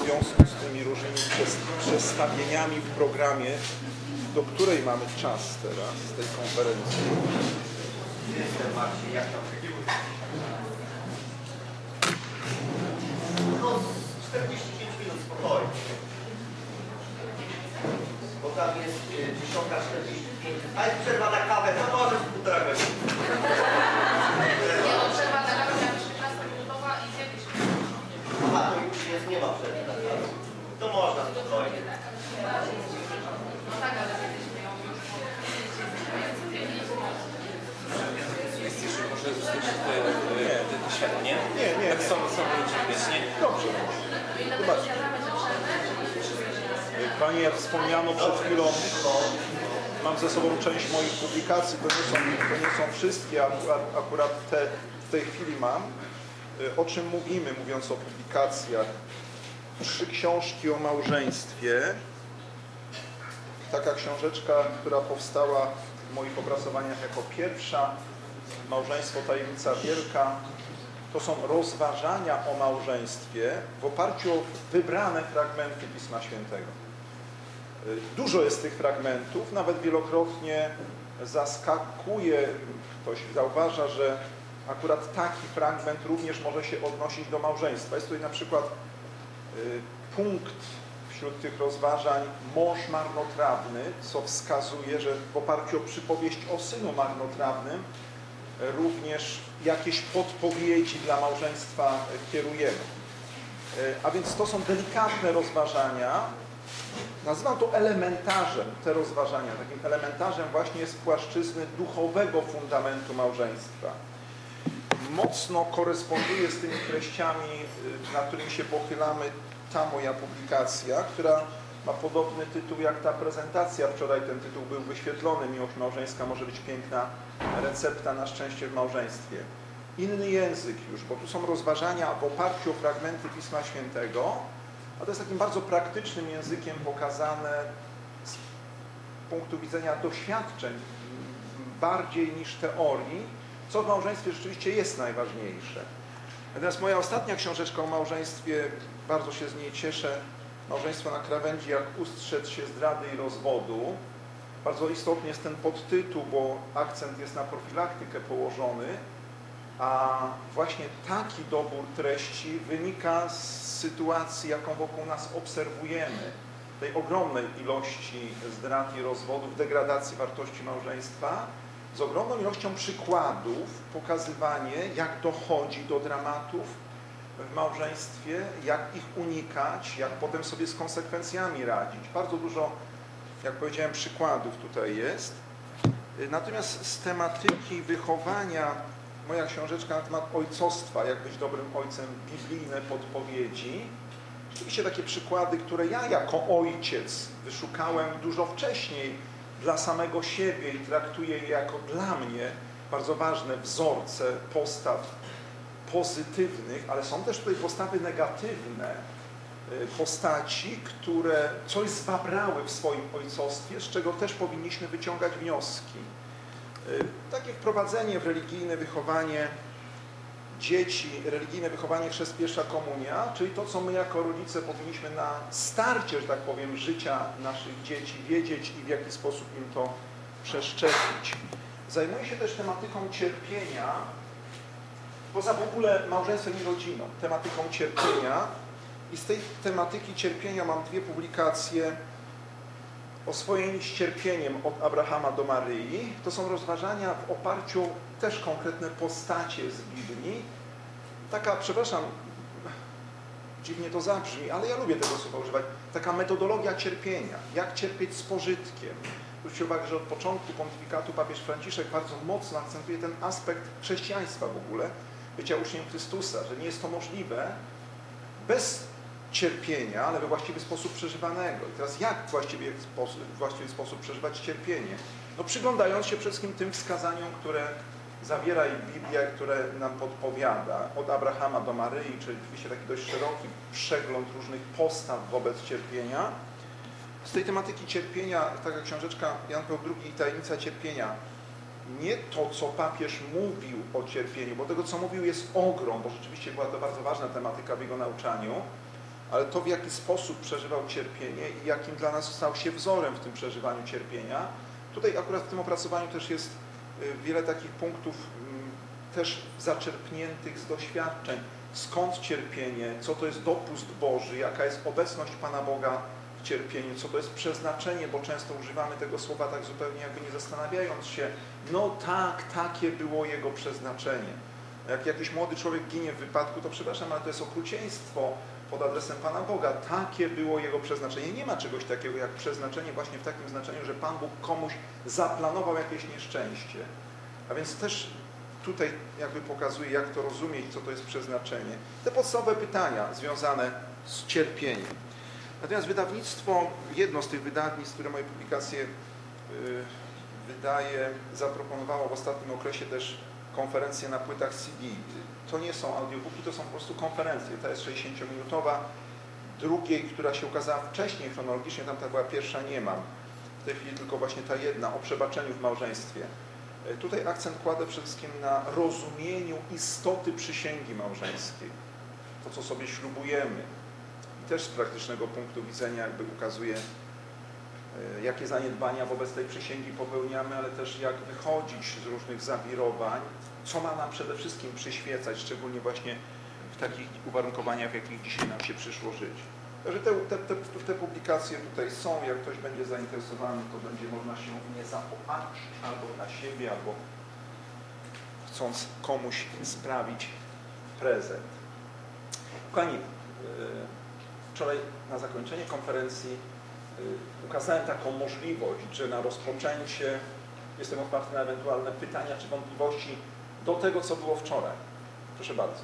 związku z tymi różnymi przestawieniami w programie, do której mamy czas teraz, z tej konferencji. Jestem Marcin, jak tam? No 45 minut spokojnie. Bo tam jest 10:45. A jest przerwa na kawę, to może z 1,5 godziny. Nie, no przerwa na kawę, miała 15-minutowa i zjedliśmy. Aha, to już jest, nie ma przerwy na kawę. To można spokojnie. No tak, ale zjedliśmy ją już. Może zostawić te światło, nie? Nie. Tak są ludzie, nie? Dobrze. Zobaczcie. Panie, jak wspomniano przed chwilą, mam ze sobą część moich publikacji, to nie są wszystkie, akurat te w tej chwili mam. O czym mówimy, mówiąc o publikacjach? 3 książki o małżeństwie. Taka książeczka, która powstała w moich opracowaniach jako pierwsza, Małżeństwo Tajemnica Wielka. To są rozważania o małżeństwie w oparciu o wybrane fragmenty Pisma Świętego. Dużo jest tych fragmentów, nawet wielokrotnie zaskakuje, ktoś zauważa, że akurat taki fragment również może się odnosić do małżeństwa. Jest tutaj na przykład punkt wśród tych rozważań mąż marnotrawny, co wskazuje, że w oparciu o przypowieść o synu marnotrawnym również jakieś podpowiedzi dla małżeństwa kierujemy. A więc to są delikatne rozważania. Nazywam to elementarzem, te rozważania. Takim elementarzem właśnie jest płaszczyzny duchowego fundamentu małżeństwa. Mocno koresponduje z tymi treściami, na którymi się pochylamy, ta moja publikacja, która ma podobny tytuł jak ta prezentacja. Wczoraj ten tytuł był wyświetlony. Miłość małżeńska może być piękna recepta na szczęście w małżeństwie. Inny język już, bo tu są rozważania w oparciu o fragmenty Pisma Świętego, a to jest takim bardzo praktycznym językiem pokazane z punktu widzenia doświadczeń bardziej niż teorii, co w małżeństwie rzeczywiście jest najważniejsze. Natomiast moja ostatnia książeczka o małżeństwie, bardzo się z niej cieszę, Małżeństwo na krawędzi, jak ustrzec się zdrady i rozwodu. Bardzo istotny jest ten podtytuł, bo akcent jest na profilaktykę położony, a właśnie taki dobór treści wynika z sytuacji, jaką wokół nas obserwujemy, tej ogromnej ilości zdrad i rozwodów, degradacji wartości małżeństwa, z ogromną ilością przykładów, pokazywanie, jak dochodzi do dramatów w małżeństwie, jak ich unikać, jak potem sobie z konsekwencjami radzić. Bardzo dużo, jak powiedziałem, przykładów tutaj jest. Natomiast z tematyki wychowania, moja książeczka na temat ojcostwa, jak być dobrym ojcem, biblijne podpowiedzi. Rzeczywiście takie przykłady, które ja jako ojciec wyszukałem dużo wcześniej dla samego siebie i traktuję je jako dla mnie bardzo ważne wzorce postaw pozytywnych, ale są też tutaj postawy negatywne, postaci, które coś zbabrały w swoim ojcostwie, z czego też powinniśmy wyciągać wnioski. Takie wprowadzenie w religijne wychowanie dzieci, religijne wychowanie chrzest pierwsza komunia, czyli to, co my jako rodzice powinniśmy na starcie, że tak powiem, życia naszych dzieci wiedzieć i w jaki sposób im to przeszczepić. Zajmuję się też tematyką cierpienia, poza w ogóle małżeństwem i rodziną, tematyką cierpienia. I z tej tematyki cierpienia mam 2 publikacje: Oswojeni z cierpieniem od Abrahama do Maryi. To są rozważania w oparciu też konkretne postacie z Biblii. Taka, przepraszam, dziwnie to zabrzmi, ale ja lubię tego słowa używać. Taka metodologia cierpienia. Jak cierpieć z pożytkiem. Zwróćcie uwagę, że od początku pontyfikatu papież Franciszek bardzo mocno akcentuje ten aspekt chrześcijaństwa w ogóle, bycia uczniem Chrystusa, że nie jest to możliwe bez cierpienia, ale we właściwy sposób przeżywanego. I teraz jak w właściwy sposób przeżywać cierpienie? No przyglądając się przede wszystkim tym wskazaniom, które zawiera Biblia, które nam podpowiada, od Abrahama do Maryi, czyli oczywiście taki dość szeroki przegląd różnych postaw wobec cierpienia. Z tej tematyki cierpienia, taka książeczka Jan Paweł II, Tajemnica cierpienia. Nie to, co papież mówił o cierpieniu, bo tego, co mówił, jest ogrom, bo rzeczywiście była to bardzo ważna tematyka w jego nauczaniu, ale to, w jaki sposób przeżywał cierpienie i jakim dla nas stał się wzorem w tym przeżywaniu cierpienia. Tutaj akurat w tym opracowaniu też jest wiele takich punktów też zaczerpniętych z doświadczeń. Skąd cierpienie, co to jest dopust Boży, jaka jest obecność Pana Boga w cierpieniu, co to jest przeznaczenie, bo często używamy tego słowa tak zupełnie jakby nie zastanawiając się, no tak, takie było jego przeznaczenie. Jak jakiś młody człowiek ginie w wypadku, to przepraszam, ale to jest okrucieństwo pod adresem Pana Boga. Takie było jego przeznaczenie. Nie ma czegoś takiego jak przeznaczenie właśnie w takim znaczeniu, że Pan Bóg komuś zaplanował jakieś nieszczęście. A więc też tutaj jakby pokazuje, jak to rozumieć, co to jest przeznaczenie. Te podstawowe pytania związane z cierpieniem. Natomiast wydawnictwo, jedno z tych wydawnictw, które moje publikacje wydaje, zaproponowało w ostatnim okresie też konferencje na płytach CD. To nie są audiobooki, to są po prostu konferencje. Ta jest 60-minutowa. Drugiej, która się ukazała wcześniej chronologicznie, tam ta była pierwsza, nie mam. W tej chwili tylko właśnie ta jedna, o przebaczeniu w małżeństwie. Tutaj akcent kładę przede wszystkim na rozumieniu istoty przysięgi małżeńskiej. To, co sobie ślubujemy. I też z praktycznego punktu widzenia jakby ukazuje, jakie zaniedbania wobec tej przysięgi popełniamy, ale też jak wychodzić z różnych zawirowań, co ma nam przede wszystkim przyświecać, szczególnie właśnie w takich uwarunkowaniach, w jakich dzisiaj nam się przyszło żyć. Także te publikacje tutaj są, jak ktoś będzie zainteresowany, to będzie można się w nie zaopatrzyć albo dla siebie, albo chcąc komuś sprawić prezent. Kochani, wczoraj na zakończenie konferencji ukazałem taką możliwość, że na rozpoczęcie jestem otwarty na ewentualne pytania czy wątpliwości do tego, co było wczoraj. Proszę bardzo.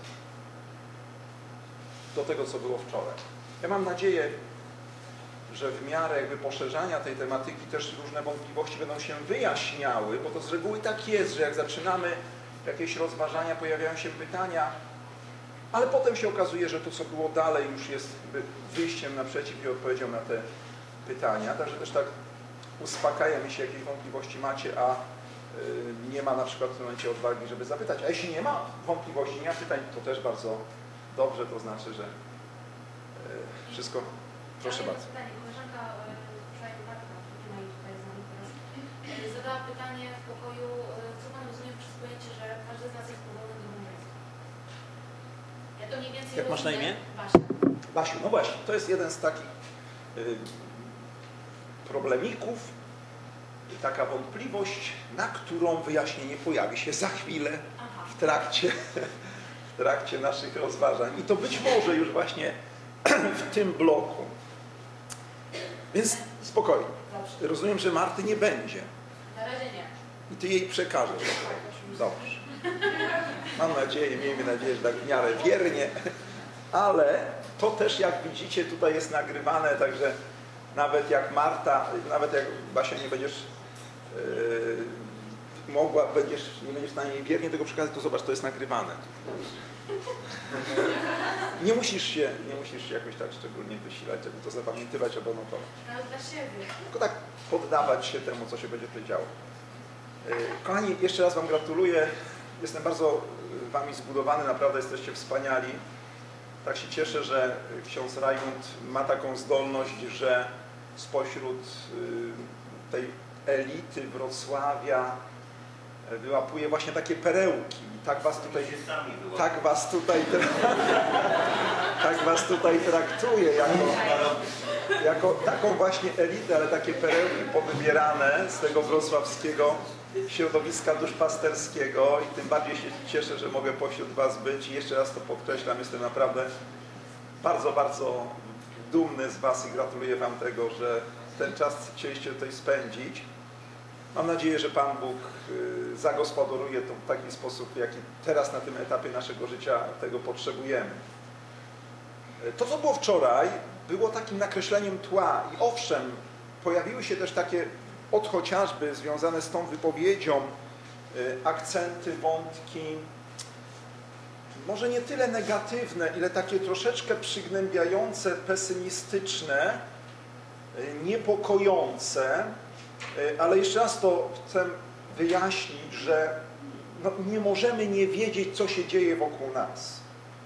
Do tego, co było wczoraj. Ja mam nadzieję, że w miarę jakby poszerzania tej tematyki też różne wątpliwości będą się wyjaśniały, bo to z reguły tak jest, że jak zaczynamy jakieś rozważania, pojawiają się pytania, ale potem się okazuje, że to, co było dalej, już jest wyjściem naprzeciw i odpowiedzią na te pytania. Także też tak uspokaja mi się, jakieś wątpliwości macie, a nie ma na przykład w tym momencie odwagi, żeby zapytać. A jeśli nie ma wątpliwości, nie ma pytań, to też bardzo dobrze, to znaczy, że wszystko. Proszę bardzo. Pytanie, koleżanka wczoraj nie ma jej tutaj z nami teraz, zadała pytanie w pokoju, co Pan rozumie przez pojęcie, że każdy z nas jest powołany do małżeństwa. Ja to mniej więcej Jak masz na imię? Basia. Basiu, no właśnie, to jest jeden z takich problemików, taka wątpliwość, na którą wyjaśnienie pojawi się za chwilę w trakcie naszych rozważań. I to być może już właśnie w tym bloku. Więc spokojnie. Dobrze. Rozumiem, że Marty nie będzie. Na razie nie. I ty jej przekażesz. Dobrze. Mam nadzieję, miejmy nadzieję, że tak w miarę wiernie. Ale to też, jak widzicie, tutaj jest nagrywane, także nawet jak Marta, nawet jak Basia nie będziesz mogła, nie będziesz w stanie wiernie tego przekazać, to zobacz, to jest nagrywane. Nie musisz się jakoś tak szczególnie wysilać, żeby to zapamiętywać albo notować. Nawet dla siebie. Tylko tak poddawać się temu, co się będzie tutaj działo. Kochani, jeszcze raz Wam gratuluję. Jestem bardzo Wami zbudowany, naprawdę jesteście wspaniali. Tak się cieszę, że ksiądz Rajmund ma taką zdolność, że spośród tej elity Wrocławia wyłapuje właśnie takie perełki. Tak was tutaj traktuje jako taką właśnie elitę, ale takie perełki powybierane z tego wrocławskiego środowiska duszpasterskiego i tym bardziej się cieszę, że mogę pośród Was być i jeszcze raz to podkreślam, jestem naprawdę bardzo, bardzo dumny z Was i gratuluję Wam tego, że ten czas chcieliście tutaj spędzić. Mam nadzieję, że Pan Bóg zagospodaruje to w taki sposób, jaki teraz na tym etapie naszego życia tego potrzebujemy. To, co było wczoraj, było takim nakreśleniem tła i owszem, pojawiły się też takie chociażby związane z tą wypowiedzią akcenty, wątki, może nie tyle negatywne, ile takie troszeczkę przygnębiające, pesymistyczne, niepokojące, ale jeszcze raz to chcę wyjaśnić, że nie możemy nie wiedzieć, co się dzieje wokół nas.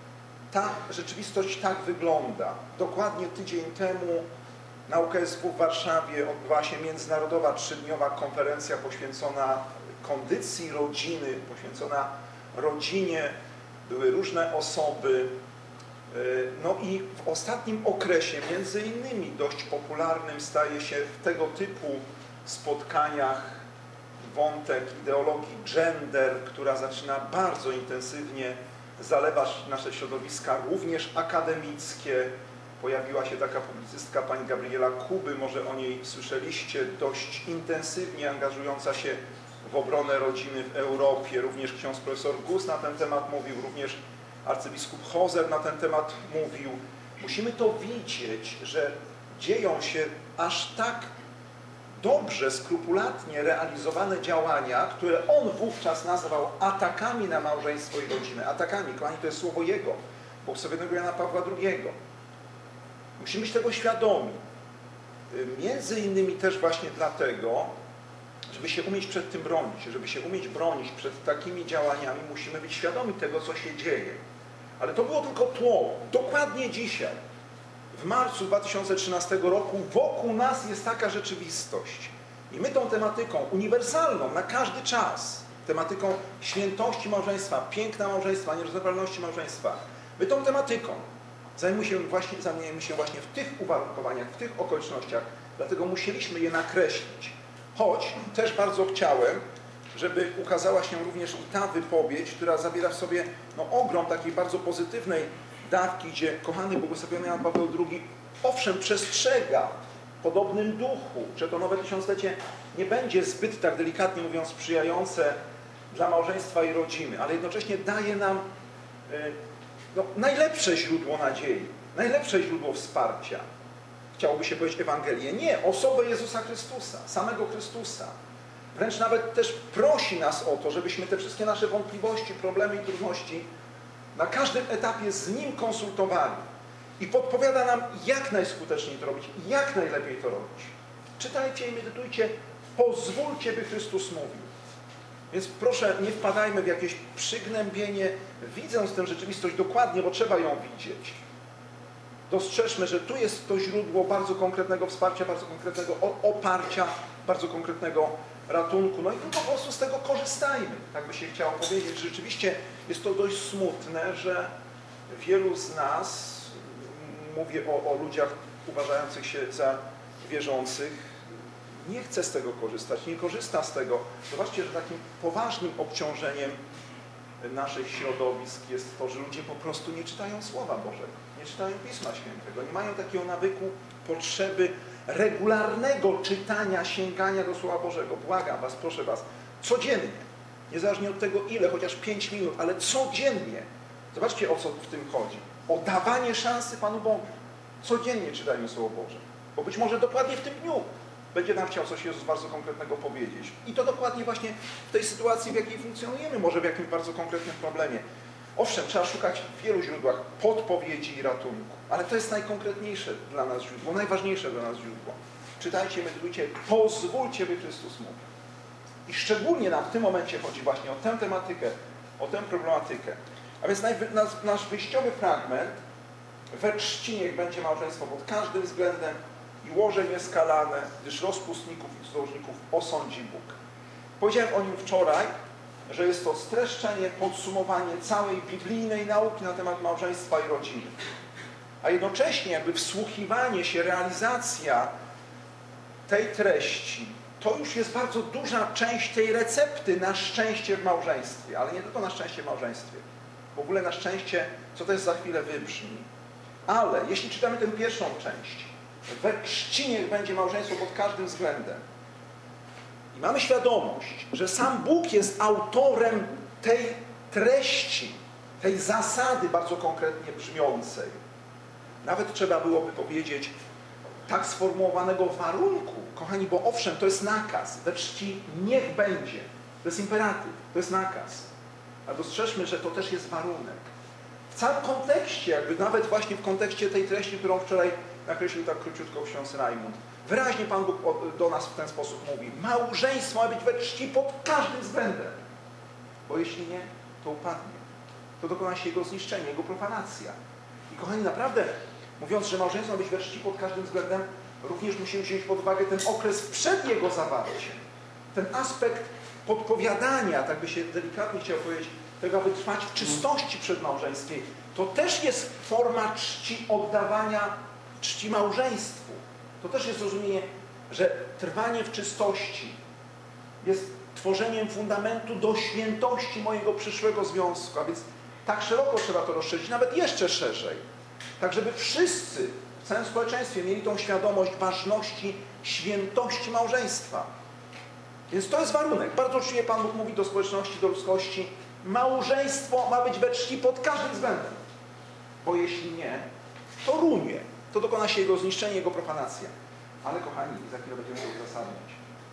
ta rzeczywistość tak wygląda. Dokładnie tydzień temu na UKSW w Warszawie odbyła się międzynarodowa 3-dniowa konferencja poświęcona kondycji rodziny, poświęcona rodzinie. Były różne osoby. No i w ostatnim okresie, między innymi dość popularnym staje się w tego typu spotkaniach wątek ideologii gender, która zaczyna bardzo intensywnie zalewać nasze środowiska, również akademickie. Pojawiła się taka publicystka, pani Gabriela Kuby, może o niej słyszeliście, dość intensywnie angażująca się w obronę rodziny w Europie. Również ksiądz profesor Gus na ten temat mówił, również arcybiskup Hozer na ten temat mówił. Musimy to widzieć, że dzieją się aż tak dobrze, skrupulatnie realizowane działania, które on wówczas nazwał atakami na małżeństwo i rodzinę. Atakami, kochani, to jest słowo jego, błogosławionego Jana Pawła II. Musimy być tego świadomi. Między innymi też właśnie dlatego, żeby się umieć przed tym bronić, żeby się umieć bronić przed takimi działaniami, musimy być świadomi tego, co się dzieje. Ale to było tylko tło. Dokładnie dzisiaj, w marcu 2013 roku, wokół nas jest taka rzeczywistość. I my tą tematyką uniwersalną na każdy czas, tematyką świętości małżeństwa, piękna nierozerwalności małżeństwa, my tą tematyką zajmujemy się właśnie w tych uwarunkowaniach, w tych okolicznościach, dlatego musieliśmy je nakreślić. Choć też bardzo chciałem, żeby ukazała się również i ta wypowiedź, która zawiera w sobie ogrom takiej bardzo pozytywnej dawki, gdzie kochany błogosławiony Jan Paweł II owszem przestrzega w podobnym duchu, że to nowe tysiąclecie nie będzie zbyt, tak delikatnie mówiąc, sprzyjające dla małżeństwa i rodziny, ale jednocześnie daje nam najlepsze źródło nadziei, najlepsze źródło wsparcia. Chciałoby się powiedzieć Ewangelię. Nie, osobę Jezusa Chrystusa, samego Chrystusa. Wręcz nawet też prosi nas o to, żebyśmy te wszystkie nasze wątpliwości, problemy i trudności na każdym etapie z Nim konsultowali. I podpowiada nam, jak najskuteczniej to robić, jak najlepiej to robić. Czytajcie i medytujcie, pozwólcie, by Chrystus mówił. Więc proszę, nie wpadajmy w jakieś przygnębienie, widząc tę rzeczywistość dokładnie, bo trzeba ją widzieć. Dostrzeżmy, że tu jest to źródło bardzo konkretnego wsparcia, bardzo konkretnego oparcia, bardzo konkretnego ratunku. No i tu po prostu z tego korzystajmy. Tak by się chciało powiedzieć. Rzeczywiście jest to dość smutne, że wielu z nas, mówię o ludziach uważających się za wierzących, nie chce z tego korzystać, nie korzysta z tego. Zobaczcie, że takim poważnym obciążeniem naszych środowisk jest to, że ludzie po prostu nie czytają Słowa Bożego, nie czytają Pisma Świętego, nie mają takiego nawyku, potrzeby regularnego czytania, sięgania do Słowa Bożego. Błagam was, proszę was, codziennie, niezależnie od tego ile, chociaż 5 minut, ale codziennie. Zobaczcie, o co w tym chodzi. O dawanie szansy Panu Bogu. Codziennie czytajmy Słowo Boże, bo być może dokładnie w tym dniu będzie nam chciał coś Jezus bardzo konkretnego powiedzieć. I to dokładnie właśnie w tej sytuacji, w jakiej funkcjonujemy, może w jakimś bardzo konkretnym problemie. Owszem, trzeba szukać w wielu źródłach podpowiedzi i ratunku, ale to jest najkonkretniejsze dla nas źródło, najważniejsze dla nas źródło. Czytajcie, medytujcie, pozwólcie, by Chrystus mówił. I szczególnie nam w tym momencie chodzi właśnie o tę tematykę, o tę problematykę. A więc nasz wyjściowy fragment: we trzci niech będzie małżeństwo pod każdym względem i łoże nieskalane, gdyż rozpustników i cudzołóżników osądzi Bóg. Powiedziałem o nim wczoraj, że jest to streszczenie, podsumowanie całej biblijnej nauki na temat małżeństwa i rodziny. A jednocześnie jakby wsłuchiwanie się, realizacja tej treści, to już jest bardzo duża część tej recepty na szczęście w małżeństwie, ale nie tylko na szczęście w małżeństwie. W ogóle na szczęście, co też za chwilę wybrzmi. Ale jeśli czytamy tę pierwszą część, we czci niech będzie małżeństwo pod każdym względem, i mamy świadomość, że sam Bóg jest autorem tej treści, tej zasady bardzo konkretnie brzmiącej. Nawet trzeba byłoby powiedzieć tak sformułowanego warunku. Kochani, bo owszem, to jest nakaz. We czci niech będzie. To jest imperatyw, to jest nakaz. A dostrzeżmy, że to też jest warunek. W całym kontekście, jakby nawet właśnie w kontekście tej treści, którą wczoraj nakreślił tak króciutko ksiądz Rajmund. Wyraźnie Pan Bóg do nas w ten sposób mówi. Małżeństwo ma być we czci pod każdym względem. Bo jeśli nie, to upadnie. to dokona się jego zniszczenie, jego profanacja. I kochani, naprawdę, mówiąc, że małżeństwo ma być we czci pod każdym względem, również musimy wziąć pod uwagę ten okres przed jego zawarciem. Ten aspekt podpowiadania, tak by się delikatnie chciał powiedzieć, tego, aby trwać w czystości przedmałżeńskiej. To też jest forma czci, oddawania czci małżeństwu. To też jest rozumienie, że trwanie w czystości jest tworzeniem fundamentu do świętości mojego przyszłego związku. A więc tak szeroko trzeba to rozszerzyć, nawet jeszcze szerzej. Tak, żeby wszyscy w całym społeczeństwie mieli tą świadomość ważności, świętości małżeństwa. Więc to jest warunek. Bardzo uczciwie Pan Bóg mówi do społeczności, do ludzkości, małżeństwo ma być we czci pod każdym względem. Bo jeśli nie, to runie. To dokona się jego zniszczenie, jego profanacja. Ale kochani, za chwilę będziemy to uzasadniać.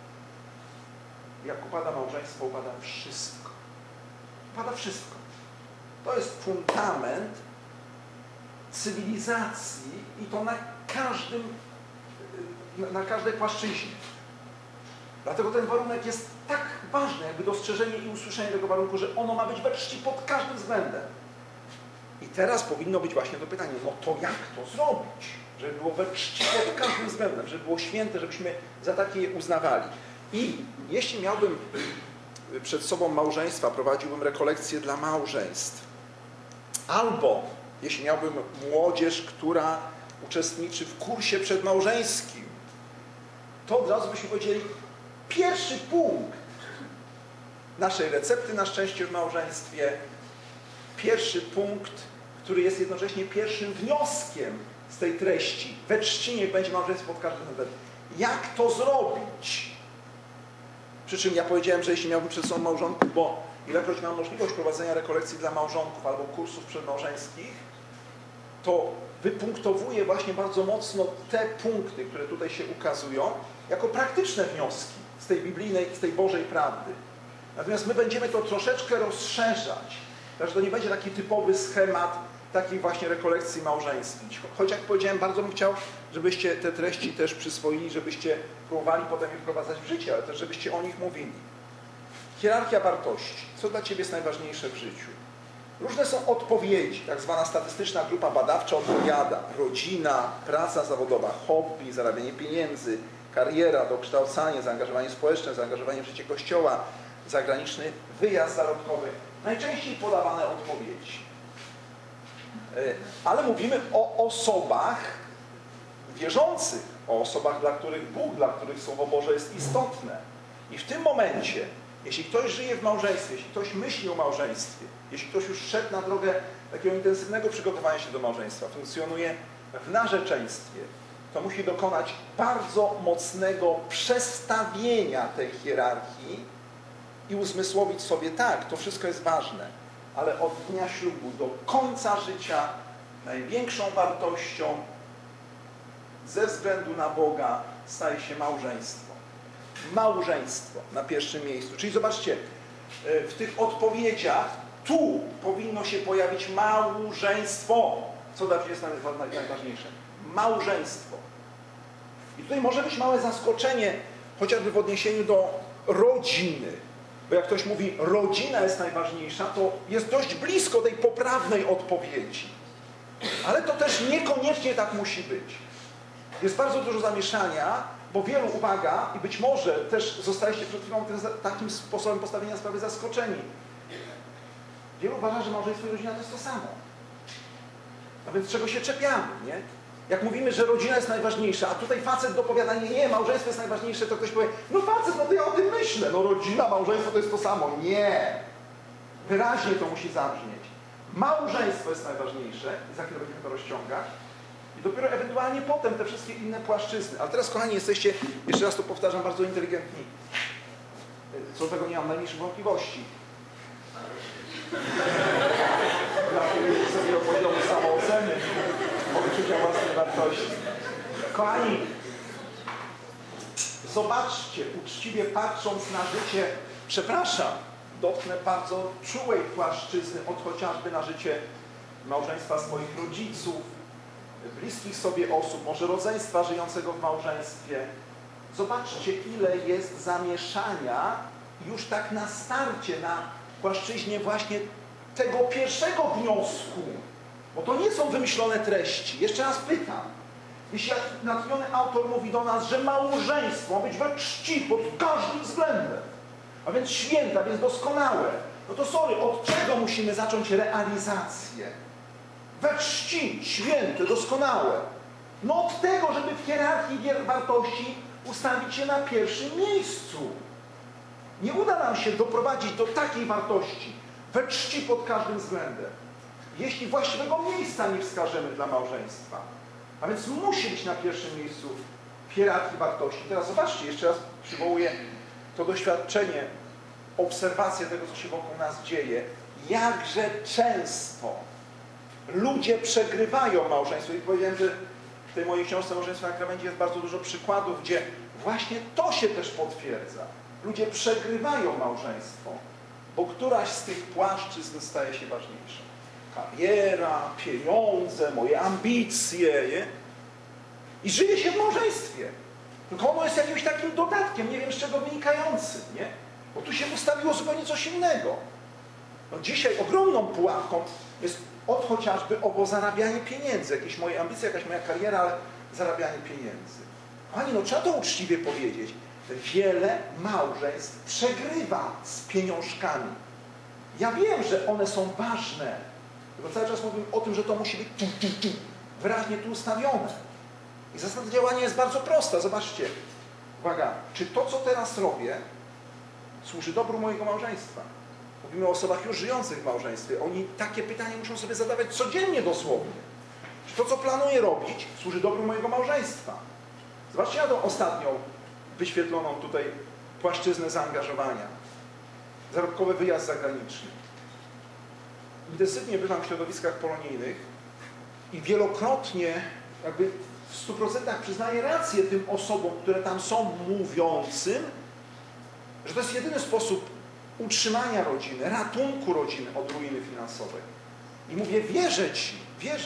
Jak upada małżeństwo, upada wszystko. Upada wszystko. To jest fundament cywilizacji i to na każdej płaszczyźnie. Dlatego ten warunek jest tak ważny, jakby dostrzeżenie i usłyszenie tego warunku, że ono ma być we czci pod każdym względem. I teraz powinno być właśnie to pytanie, no to jak to zrobić? Żeby było we czci pod każdym względem, żeby było święte, żebyśmy za takie je uznawali. I jeśli miałbym przed sobą małżeństwa, prowadziłbym rekolekcje dla małżeństw. Albo jeśli miałbym młodzież, która uczestniczy w kursie przedmałżeńskim, to od razu byśmy powiedzieli, pierwszy punkt naszej recepty na szczęście w małżeństwie, pierwszy punkt, który jest jednocześnie pierwszym wnioskiem z tej treści. We czci niech będzie małżeństwo pod każdym względem. Jak to zrobić? Przy czym ja powiedziałem, że jeśli miałbym przed sobą małżonków, bo ilekroć mam możliwość prowadzenia rekolekcji dla małżonków albo kursów przedmałżeńskich, to wypunktowuję właśnie bardzo mocno te punkty, które tutaj się ukazują, jako praktyczne wnioski z tej biblijnej, z tej Bożej prawdy. Natomiast my będziemy to troszeczkę rozszerzać, także to nie będzie taki typowy schemat takiej właśnie rekolekcji małżeńskich. Choć jak powiedziałem, bardzo bym chciał, żebyście te treści też przyswoili, żebyście próbowali potem je wprowadzać w życie, ale też żebyście o nich mówili. Hierarchia wartości. Co dla Ciebie jest najważniejsze w życiu? Różne są odpowiedzi. Tak zwana statystyczna grupa badawcza odpowiada. Rodzina, praca zawodowa, hobby, zarabianie pieniędzy, kariera, dokształcanie, zaangażowanie społeczne, zaangażowanie w życie Kościoła, zagraniczny wyjazd zarobkowy. Najczęściej podawane odpowiedzi. Ale mówimy o osobach wierzących, o osobach, dla których Bóg, dla których Słowo Boże jest istotne. I w tym momencie, jeśli ktoś żyje w małżeństwie, jeśli ktoś myśli o małżeństwie, jeśli ktoś już szedł na drogę takiego intensywnego przygotowania się do małżeństwa, funkcjonuje w narzeczeństwie, to musi dokonać bardzo mocnego przestawienia tej hierarchii i uzmysłowić sobie, tak, to wszystko jest ważne, ale od dnia ślubu do końca życia największą wartością ze względu na Boga staje się małżeństwo. Małżeństwo na pierwszym miejscu. Czyli zobaczcie, w tych odpowiedziach tu powinno się pojawić małżeństwo. Co dla Ciebie jest najważniejsze? Małżeństwo. I tutaj może być małe zaskoczenie, chociażby w odniesieniu do rodziny. Bo jak ktoś mówi, rodzina jest najważniejsza, to jest dość blisko tej poprawnej odpowiedzi. Ale to też niekoniecznie tak musi być. Jest bardzo dużo zamieszania, bo wielu, uwaga, i być może też zostaliście przed chwilą takim sposobem postawienia sprawy zaskoczeni. Wielu uważa, że małżeństwo i rodzina to jest to samo. A więc czego się czepiamy, nie? Jak mówimy, że rodzina jest najważniejsza, a tutaj facet dopowiada, nie, małżeństwo jest najważniejsze, to ktoś powie, no facet, no to ja o tym myślę, no rodzina, małżeństwo to jest to samo. Nie! Wyraźnie to musi zabrzmieć. Małżeństwo jest najważniejsze, i za chwilę będziemy to rozciągać, i dopiero ewentualnie potem te wszystkie inne płaszczyzny. Ale teraz, kochani, jesteście, jeszcze raz to powtarzam, bardzo inteligentni. Co do tego nie mam najmniejszych wątpliwości. Gratuluję sobie o poziomu samooceny, o wyczucia własnej wartości. Kochani, zobaczcie, uczciwie patrząc na życie, przepraszam, dotknę bardzo czułej płaszczyzny, od chociażby na życie małżeństwa swoich rodziców, bliskich sobie osób, może rodzeństwa żyjącego w małżeństwie. Zobaczcie, ile jest zamieszania już tak na starcie, na płaszczyźnie właśnie tego pierwszego wniosku, bo to nie są wymyślone treści. Jeszcze raz pytam. Jeśli natchniony autor mówi do nas, że małżeństwo ma być we czci pod każdym względem, a więc święte, a więc doskonałe, no to sorry, od czego musimy zacząć realizację? We czci, święte, doskonałe. No od tego, żeby w hierarchii wartości ustawić się na pierwszym miejscu. Nie uda nam się doprowadzić do takiej wartości, we czci pod każdym względem, jeśli właściwego miejsca nie wskażemy dla małżeństwa. A więc musi być na pierwszym miejscu w hierarchii wartości. Teraz zobaczcie, jeszcze raz przywołuję to doświadczenie, obserwację tego, co się wokół nas dzieje. Jakże często ludzie przegrywają małżeństwo. I powiedziałem, że w tej mojej książce Małżeństwo na krawędzi jest bardzo dużo przykładów, gdzie właśnie to się też potwierdza. Ludzie przegrywają małżeństwo, bo któraś z tych płaszczyzn staje się ważniejsza. Kariera, pieniądze, moje ambicje, nie? I żyje się w małżeństwie. Tylko ono jest jakimś takim dodatkiem, nie wiem z czego wynikającym, nie? Bo tu się ustawiło zupełnie coś innego. No dzisiaj ogromną pułapką jest chociażby owo zarabianie pieniędzy, jakieś moje ambicje, jakaś moja kariera, ale zarabianie pieniędzy. Pani, no trzeba to uczciwie powiedzieć. Wiele małżeństw przegrywa z pieniążkami. Ja wiem, że one są ważne. Tylko cały czas mówimy o tym, że to musi być wyraźnie tu ustawione. I zasada działania jest bardzo prosta. Zobaczcie. Uwaga, czy to, co teraz robię, służy dobru mojego małżeństwa? Mówimy o osobach już żyjących w małżeństwie. Oni takie pytanie muszą sobie zadawać codziennie dosłownie. Czy to, co planuję robić, służy dobru mojego małżeństwa? Zobaczcie na tą ostatnią wyświetloną tutaj płaszczyznę zaangażowania. Zarobkowy wyjazd zagraniczny. Intensywnie bywam w środowiskach polonijnych i wielokrotnie jakby w 100% przyznaję rację tym osobom, które tam są, mówiącym, że to jest jedyny sposób utrzymania rodziny, ratunku rodziny od ruiny finansowej. I mówię, wierzę Ci.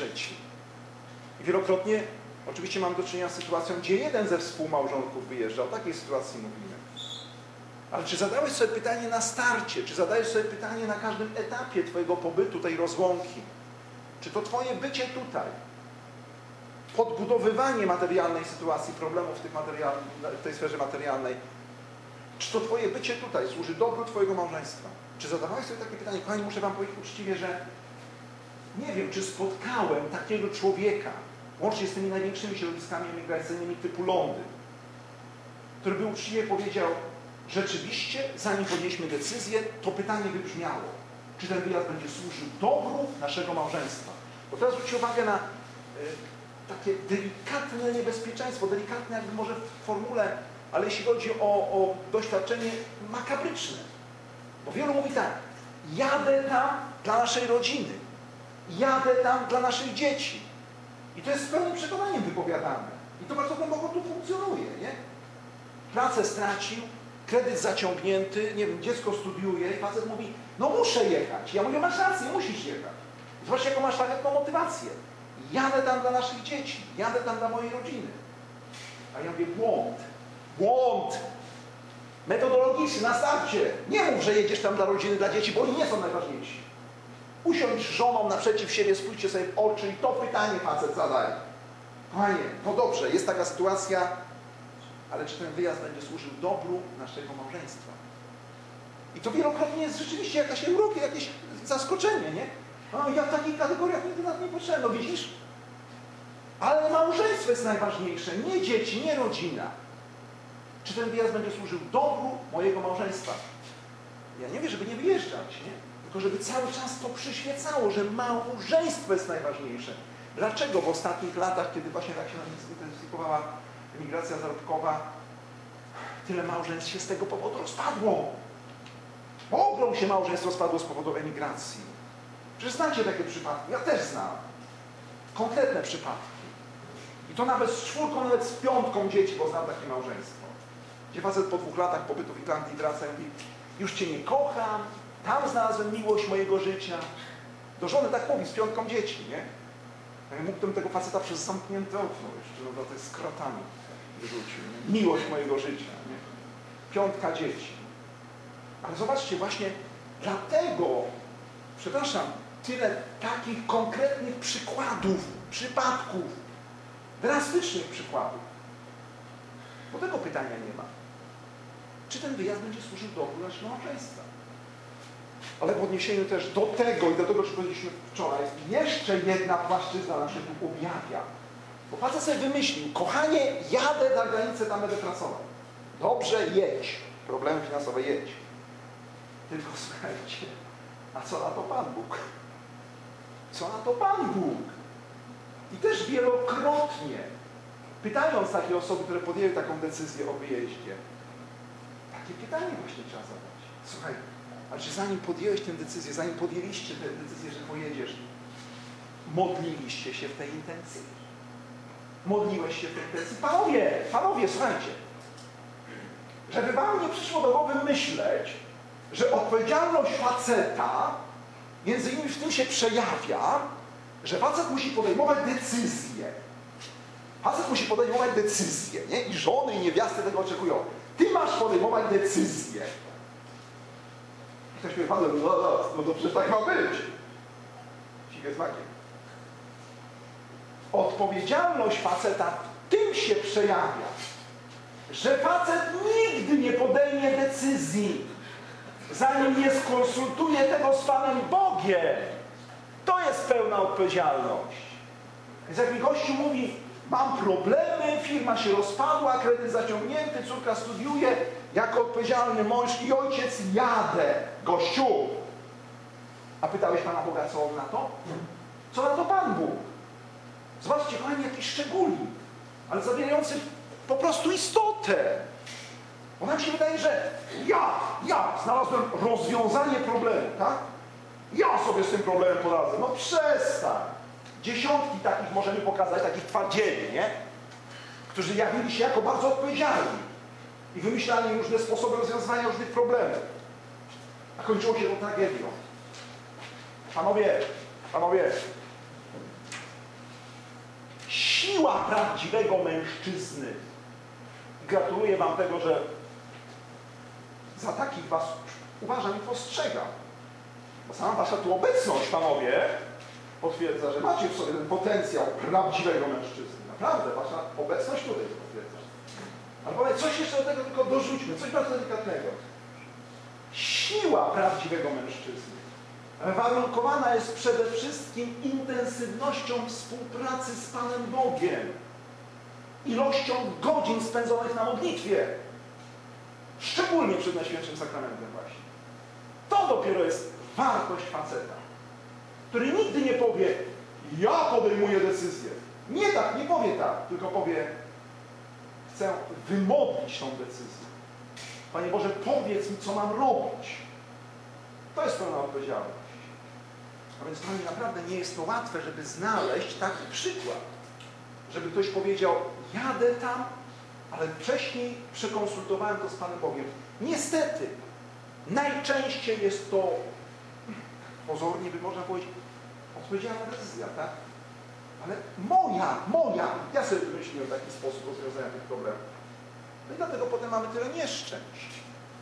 I wielokrotnie oczywiście mam do czynienia z sytuacją, gdzie jeden ze współmałżonków wyjeżdża. O takiej sytuacji mówimy. Ale czy zadałeś sobie pytanie na starcie? Czy zadajesz sobie pytanie na każdym etapie Twojego pobytu, tej rozłąki? Czy to Twoje bycie tutaj, podbudowywanie materialnej sytuacji, problemów w tej sferze materialnej, czy to Twoje bycie tutaj służy dobru Twojego małżeństwa? Czy zadawałeś sobie takie pytanie? Kochani, muszę Wam powiedzieć uczciwie, że nie wiem, czy spotkałem takiego człowieka, łącznie z tymi największymi środowiskami emigracyjnymi typu Londyn, który by uczciwie powiedział, rzeczywiście, zanim podjęliśmy decyzję, to pytanie wybrzmiało, czy ten wyjazd będzie służył dobru naszego małżeństwa. Bo teraz zwróćcie uwagę na takie delikatne niebezpieczeństwo, delikatne jakby może w formule, ale jeśli chodzi o doświadczenie makabryczne. Bo wielu mówi tak, jadę tam dla naszej rodziny, jadę tam dla naszych dzieci. I to jest z pełnym przekonaniem wypowiadane. I to bardzo głęboko tu funkcjonuje, nie? Pracę stracił, kredyt zaciągnięty, nie wiem, dziecko studiuje i facet mówi, no muszę jechać. Ja mówię, masz rację, musisz jechać. Zobaczcie, jaką masz szlachetną motywację. Jadę tam dla naszych dzieci, jadę tam dla mojej rodziny. A ja mówię, błąd. Metodologiczny, na starcie. Nie mów, że jedziesz tam dla rodziny, dla dzieci, bo oni nie są najważniejsi. Usiądź z żoną naprzeciw siebie, spójrzcie sobie w oczy i to pytanie facet zadaje. Kochanie, no dobrze, jest taka sytuacja, ale czy ten wyjazd będzie służył dobru naszego małżeństwa? I to wielokrotnie jest rzeczywiście jakaś Europie, jakieś zaskoczenie, nie? No, ja w takich kategoriach nigdy nad nie patrzyłem, no widzisz? Ale małżeństwo jest najważniejsze, nie dzieci, nie rodzina. Czy ten wyjazd będzie służył dobru mojego małżeństwa? Ja nie wiem, żeby nie wyjeżdżać, nie? Tylko żeby cały czas to przyświecało, że małżeństwo jest najważniejsze. Dlaczego w ostatnich latach, kiedy właśnie tak się zintensyfikowała emigracja zarobkowa, tyle małżeństw się z tego powodu rozpadło? Ogrom się małżeństw rozpadło z powodu emigracji. Przecież znacie takie przypadki, ja też znam. Konkretne przypadki. I to nawet z 4, nawet z 5 dzieci, bo znam takie małżeństwo. Gdzie facet po 2 latach pobytu w Irlandii wraca i mówi, już Cię nie kocham, tam znalazłem miłość mojego życia. Do żony tak mówi, z 5 dzieci, nie? Ja mógłbym tego faceta przez zamknięte okno jeszcze, no to jest krotami wyrzucił. Nie? Miłość mojego życia, nie? 5 dzieci. Ale zobaczcie, właśnie dlatego przepraszam, tyle takich konkretnych przykładów, przypadków, drastycznych przykładów. Bo tego pytania nie ma. Czy ten wyjazd będzie służył dobru naszego małżeństwa? Ale w odniesieniu też do tego i do tego, co powiedzieliśmy wczoraj, jeszcze jedna płaszczyzna nam się tu objawia. Bo facet sobie wymyślił, kochanie, jadę na granicę, tam będę pracował. Dobrze, jedź. Problemy finansowe, jedź. Tylko słuchajcie, a co na to Pan Bóg? Co na to Pan Bóg? I też wielokrotnie, pytając takie osoby, które podjęły taką decyzję o wyjeździe, takie pytanie właśnie trzeba zadać. Słuchaj, ale czy zanim podjęłeś tę decyzję, zanim podjęliście tę decyzję, że pojedziesz, modliliście się w tej intencji? Modliłeś się w tej intencji? Panowie, słuchajcie, żeby wam nie przyszło do głowy myśleć, że odpowiedzialność faceta między innymi w tym się przejawia, że facet musi podejmować decyzje. Facet musi podejmować decyzje, nie? I żony, i niewiasty tego oczekują. Ty masz podejmować decyzje. I ktoś mówi, no to przecież tak ma być. Figę z makiem. Odpowiedzialność faceta w tym się przejawia, że facet nigdy nie podejmie decyzji, zanim nie skonsultuje tego z Panem Bogiem. To jest pełna odpowiedzialność. Więc jak mi gościu mówi, mam problemy, firma się rozpadła, kredyt zaciągnięty, córka studiuje, jako odpowiedzialny mąż i ojciec jadę. Gościu! A pytałeś Pana Boga, co on na to? Co na to Pan Bóg? Zobaczcie, kochani, jakiś szczególnik, ale zawierający po prostu istotę. Bo nam się wydaje, że ja znalazłem rozwiązanie problemu, tak? Ja sobie z tym problemem poradzę. No przestań. Dziesiątki takich możemy pokazać, takich twardzieli, nie? Którzy jawili się jako bardzo odpowiedzialni i wymyślali różne sposoby rozwiązywania różnych problemów. A kończyło się tą tragedią. Panowie, siła prawdziwego mężczyzny. Gratuluję wam tego, że za takich was uważam i postrzegam. Bo sama wasza tu obecność, panowie, potwierdza, że macie w sobie ten potencjał prawdziwego mężczyzny. Naprawdę, wasza obecność tutaj to potwierdza. Ale powiem, coś jeszcze do tego tylko dorzućmy, coś bardzo delikatnego. Siła prawdziwego mężczyzny warunkowana jest przede wszystkim intensywnością współpracy z Panem Bogiem, ilością godzin spędzonych na modlitwie, szczególnie przed Najświętszym Sakramentem właśnie. To dopiero jest wartość faceta, który nigdy nie powie, ja podejmuję decyzję. Nie powie tak, tylko powie, chcę wymodlić tą decyzję. Panie Boże, powiedz mi, co mam robić. To jest pełna odpowiedzialność. A więc, Panie, naprawdę nie jest to łatwe, żeby znaleźć taki przykład. Żeby ktoś powiedział, jadę tam, ale wcześniej przekonsultowałem to z Panem Bogiem. Niestety, najczęściej jest to, pozornie by można powiedzieć, odpowiedzialna decyzja, tak? Ale ja sobie wymyśliłem taki sposób rozwiązania tych problemów. No i dlatego potem mamy tyle nieszczęść.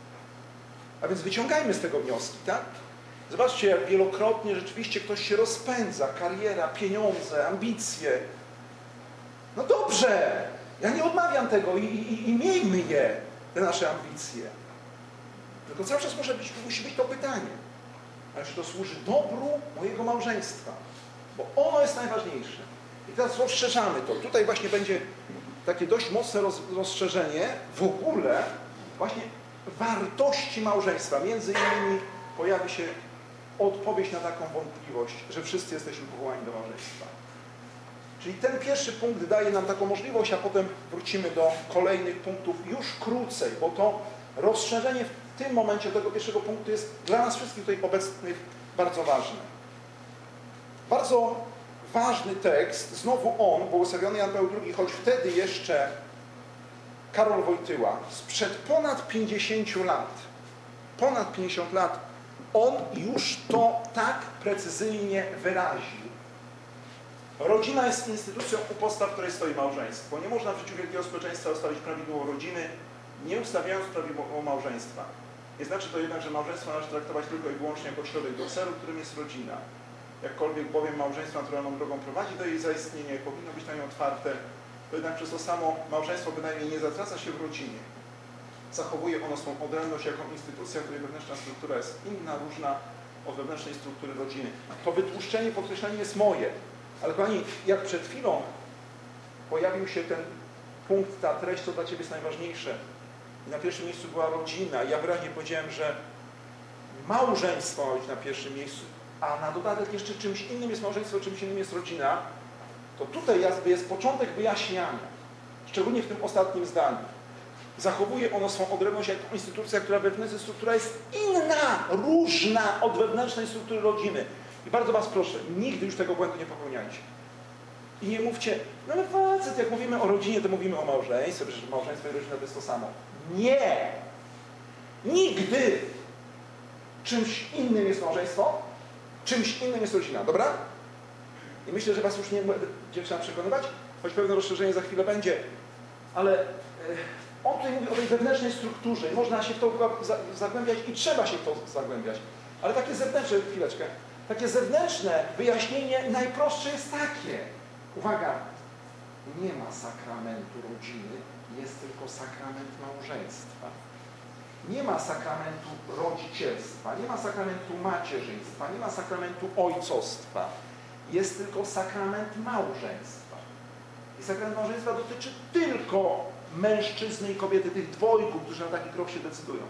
A więc wyciągajmy z tego wnioski, tak? Zobaczcie, jak wielokrotnie rzeczywiście ktoś się rozpędza, kariera, pieniądze, ambicje. No dobrze, ja nie odmawiam tego i miejmy je, te nasze ambicje. Tylko cały czas musi być to pytanie. Ale czy to służy dobru mojego małżeństwa? Bo ono jest najważniejsze. I teraz rozszerzamy to. Tutaj właśnie będzie takie dość mocne rozszerzenie w ogóle właśnie wartości małżeństwa. Między innymi pojawi się odpowiedź na taką wątpliwość, że wszyscy jesteśmy powołani do małżeństwa. Czyli ten pierwszy punkt daje nam taką możliwość, a potem wrócimy do kolejnych punktów już krócej, bo to rozszerzenie w tym momencie tego pierwszego punktu jest dla nas wszystkich tutaj obecnych bardzo ważne. Bardzo ważny tekst, znowu on, błogosławiony Jan Paweł II, choć wtedy jeszcze Karol Wojtyła, sprzed ponad 50 lat, on już to tak precyzyjnie wyraził. Rodzina jest instytucją, u podstaw której stoi małżeństwo. Nie można w życiu wielkiego społeczeństwa ustalić prawidłową rodziny, nie ustawiając prawidłowego małżeństwa. Nie znaczy to jednak, że małżeństwo należy traktować tylko i wyłącznie jako środek do celu, którym jest rodzina. Jakkolwiek bowiem małżeństwo naturalną drogą prowadzi do jej zaistnienia i powinno być na nie otwarte, to jednak przez to samo małżeństwo bynajmniej nie zatraca się w rodzinie. Zachowuje ono swą odrębność jako instytucja, której wewnętrzna struktura jest inna, różna od wewnętrznej struktury rodziny. To wytłuszczenie, podkreślenie jest moje. Ale kochani, jak przed chwilą pojawił się ten punkt, ta treść, co dla Ciebie jest najważniejsze. I na pierwszym miejscu była rodzina. I ja wyraźnie powiedziałem, że małżeństwo ma być na pierwszym miejscu, a na dodatek jeszcze czymś innym jest małżeństwo, czymś innym jest rodzina. To tutaj jest początek wyjaśniania. Szczególnie w tym ostatnim zdaniu. Zachowuje ono swą odrębność jako instytucja, która wewnętrzna struktura jest inna, różna od wewnętrznej struktury rodziny. I bardzo Was proszę, nigdy już tego błędu nie popełniajcie. I nie mówcie, no ale facet, jak mówimy o rodzinie, to mówimy o małżeństwie, przecież małżeństwo i rodzina to jest to samo. Nie! Nigdy! Czymś innym jest małżeństwo, czymś innym jest rodzina, dobra? I myślę, że Was już nie będzie trzeba przekonywać, choć pewne rozszerzenie za chwilę będzie, ale on tutaj mówi o tej wewnętrznej strukturze i można się w to zagłębiać i trzeba się w to zagłębiać. Ale takie zewnętrzne, chwileczkę, takie zewnętrzne wyjaśnienie najprostsze jest takie. Uwaga, nie ma sakramentu rodziny, jest tylko sakrament małżeństwa. Nie ma sakramentu rodzicielstwa, nie ma sakramentu macierzyństwa, nie ma sakramentu ojcostwa. Jest tylko sakrament małżeństwa. I sakrament małżeństwa dotyczy tylko mężczyzny i kobiety, tych dwojgów, którzy na taki krok się decydują.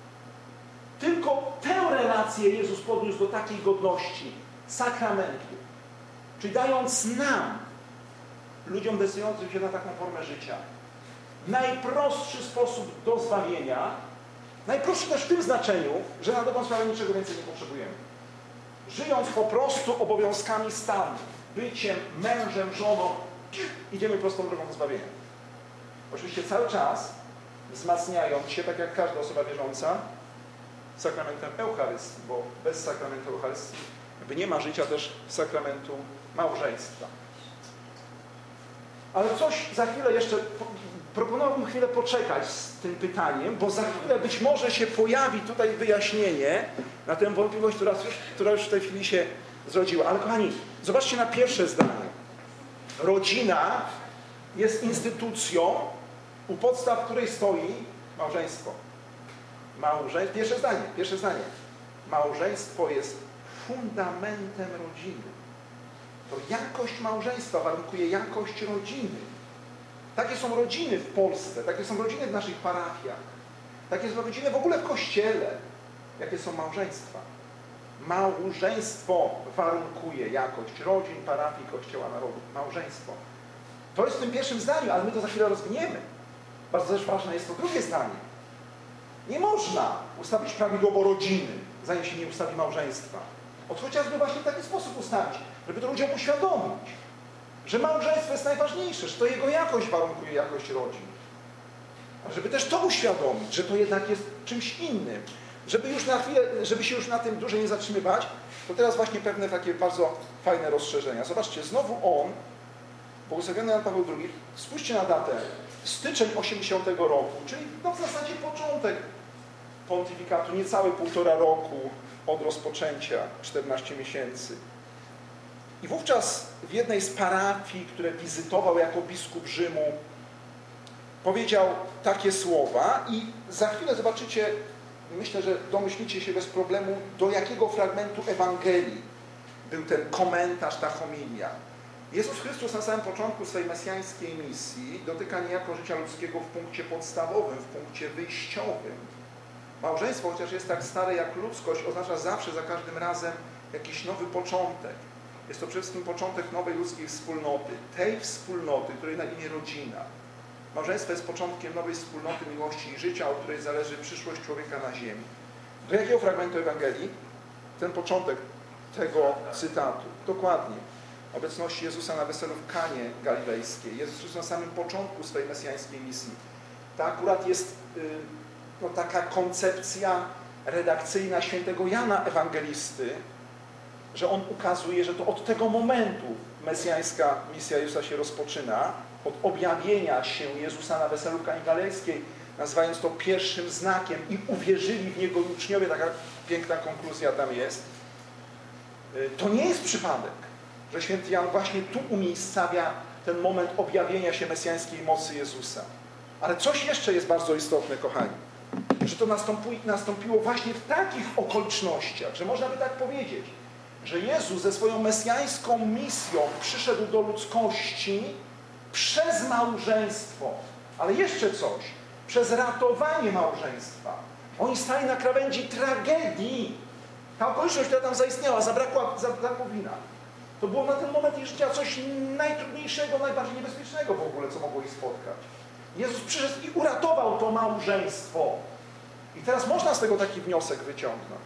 Tylko tę relację Jezus podniósł do takiej godności sakramentu. Czyli dając nam, ludziom decydującym się na taką formę życia, najprostszy sposób do zbawienia, najprostszy też w tym znaczeniu, że na dobrą sprawę niczego więcej nie potrzebujemy. Żyjąc po prostu obowiązkami stanu, byciem mężem, żoną, idziemy prostą drogą do zbawienia. Oczywiście cały czas wzmacniając się, tak jak każda osoba wierząca, sakramentem Eucharystii, bo bez sakramentu Eucharystii nie ma życia też sakramentu małżeństwa. Ale coś za chwilę jeszcze, proponowałbym chwilę poczekać z tym pytaniem, bo za chwilę być może się pojawi tutaj wyjaśnienie na tę wątpliwość, która już w tej chwili się zrodziła. Ale kochani, zobaczcie na pierwsze zdanie. Rodzina jest instytucją, u podstaw której stoi małżeństwo. Pierwsze zdanie. Małżeństwo jest fundamentem rodziny. To jakość małżeństwa warunkuje jakość rodziny. Takie są rodziny w Polsce, takie są rodziny w naszych parafiach, takie są rodziny w ogóle w Kościele. Jakie są małżeństwa? Małżeństwo warunkuje jakość rodzin, parafii, Kościoła, narodu. Małżeństwo. To jest w tym pierwszym zdaniu, ale my to za chwilę rozwiniemy. Bardzo też ważne jest to drugie zdanie. Nie można ustawić prawidłowo rodziny, zanim się nie ustawi małżeństwa. Chociażby właśnie w taki sposób ustawić, żeby to ludziom uświadomić, że małżeństwo jest najważniejsze, że to jego jakość warunkuje jakość rodzin. A żeby też to uświadomić, że to jednak jest czymś innym. Żeby się już na tym dłużej nie zatrzymywać, to teraz właśnie pewne takie bardzo fajne rozszerzenia. Zobaczcie, znowu on, błogosławiony Jan Paweł II, spójrzcie na datę, styczeń 80 roku, czyli w zasadzie początek pontyfikatu, niecałe 1,5 roku od rozpoczęcia, 14 miesięcy. I wówczas w jednej z parafii, które wizytował jako biskup Rzymu, powiedział takie słowa i za chwilę zobaczycie, myślę, że domyślicie się bez problemu, do jakiego fragmentu Ewangelii był ten komentarz, ta homilia. Jezus Chrystus na samym początku swojej mesjańskiej misji dotyka niejako życia ludzkiego w punkcie podstawowym, w punkcie wyjściowym. Małżeństwo, chociaż jest tak stare jak ludzkość, oznacza zawsze, za każdym razem jakiś nowy początek. Jest to przede wszystkim początek nowej ludzkiej wspólnoty, tej wspólnoty, której na imię rodzina. Małżeństwo jest początkiem nowej wspólnoty miłości i życia, od której zależy przyszłość człowieka na ziemi. Do jakiego fragmentu Ewangelii? Ten początek tego cytatu. Dokładnie. Obecności Jezusa na weselu w Kanie Galilejskiej. Jezus Chrystus na samym początku swojej mesjańskiej misji. To akurat jest taka koncepcja redakcyjna świętego Jana Ewangelisty, że on ukazuje, że to od tego momentu mesjańska misja Jezusa się rozpoczyna, od objawienia się Jezusa na weselu w Kanie Galilejskiej. nazywając to pierwszym znakiem i uwierzyli w Niego uczniowie, taka piękna konkluzja tam jest. To nie jest przypadek, że święty Jan właśnie tu umiejscawia ten moment objawienia się mesjańskiej mocy Jezusa. Ale coś jeszcze jest bardzo istotne, kochani, że to nastąpiło właśnie w takich okolicznościach, że można by tak powiedzieć, że Jezus ze swoją mesjańską misją przyszedł do ludzkości przez małżeństwo, ale jeszcze coś, przez ratowanie małżeństwa. Oni stali na krawędzi tragedii. Ta okoliczność, która tam zaistniała, zabrakło wina. To było na ten moment ich życia coś najtrudniejszego, najbardziej niebezpiecznego w ogóle, co mogło ich spotkać. Jezus przyszedł i uratował to małżeństwo. I teraz można z tego taki wniosek wyciągnąć,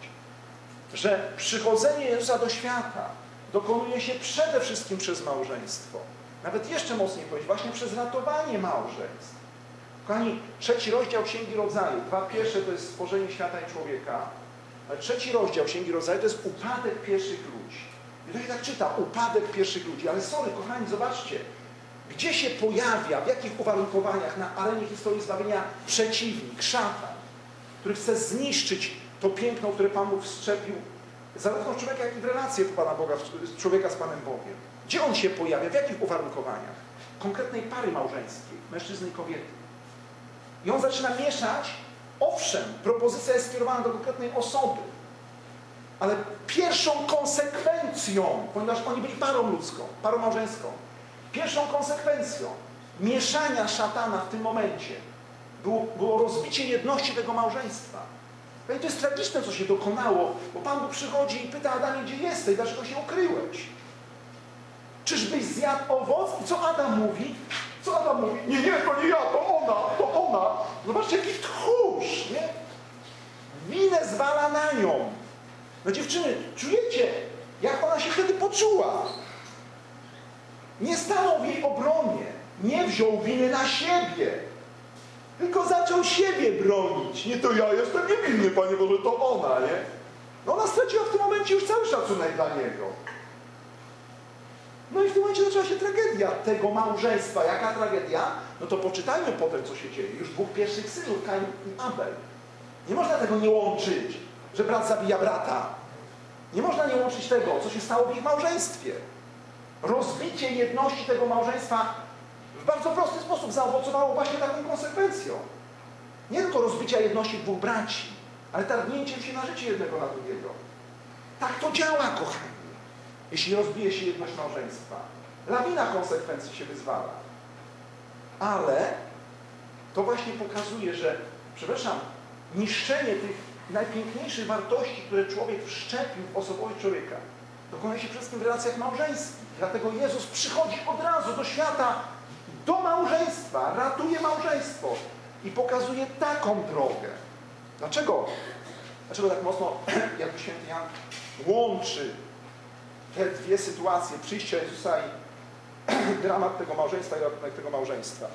że przychodzenie Jezusa do świata dokonuje się przede wszystkim przez małżeństwo. Nawet jeszcze mocniej powiedzieć, właśnie przez ratowanie małżeństw. Kochani, 3 rozdział Księgi Rodzaju, 2 pierwsze to jest stworzenie świata i człowieka, ale 3 rozdział Księgi Rodzaju to jest upadek pierwszych ludzi. I to się tak czyta, upadek pierwszych ludzi. Ale sorry, kochani, zobaczcie, gdzie się pojawia, w jakich uwarunkowaniach na arenie historii zbawienia przeciwnik, szatan, który chce zniszczyć to piękno, które Pan Bóg wszczepił zarówno w człowieka, jak i w relację Pana Boga, człowieka z Panem Bogiem. Gdzie on się pojawia, w jakich uwarunkowaniach? Konkretnej pary małżeńskiej, mężczyzny i kobiety. I on zaczyna mieszać, owszem, propozycja jest skierowana do konkretnej osoby, ale pierwszą konsekwencją, ponieważ oni byli parą ludzką, parą małżeńską, pierwszą konsekwencją mieszania szatana w tym momencie było rozbicie jedności tego małżeństwa. I to jest tragiczne, co się dokonało, bo Pan Bóg przychodzi i pyta Adamie, gdzie jesteś, dlaczego się ukryłeś? Czyżbyś zjadł owoc? I co Adam mówi? Co Adam mówi? Nie, to nie ja, to ona. Zobaczcie, jaki tchórz, nie? Winę zwala na nią. No dziewczyny, czujecie, jak ona się wtedy poczuła? Nie stanął w jej obronie, nie wziął winy na siebie, tylko zaczął siebie bronić. Nie, to ja jestem niewinny, Panie Boże, to ona, nie? No ona straciła w tym momencie już cały szacunek dla niego. No i w tym momencie zaczęła się tragedia tego małżeństwa. Jaka tragedia? No to poczytajmy potem, co się dzieje. Już 2 pierwszych synów, Kain i Abel. Nie można tego nie łączyć, że brat zabija brata. Nie można nie łączyć tego, co się stało w ich małżeństwie. Rozbicie jedności tego małżeństwa w bardzo prosty sposób zaowocowało właśnie taką konsekwencją. Nie tylko rozbicia jedności 2 braci, ale targnięciem się na życie jednego na drugiego. Tak to działa, kochani. Jeśli rozbije się jedność małżeństwa. Lawina konsekwencji się wyzwala. Ale to właśnie pokazuje, że, przepraszam, niszczenie tych najpiękniejszych wartości, które człowiek wszczepił w osobowość człowieka, dokonuje się przede wszystkim w relacjach małżeńskich. Dlatego Jezus przychodzi od razu do świata, do małżeństwa, ratuje małżeństwo i pokazuje taką drogę. Dlaczego? Dlaczego tak mocno, jakby święty Jan łączy te 2 sytuacje, przyjścia Jezusa i dramat tego małżeństwa i ratunek tego małżeństwa?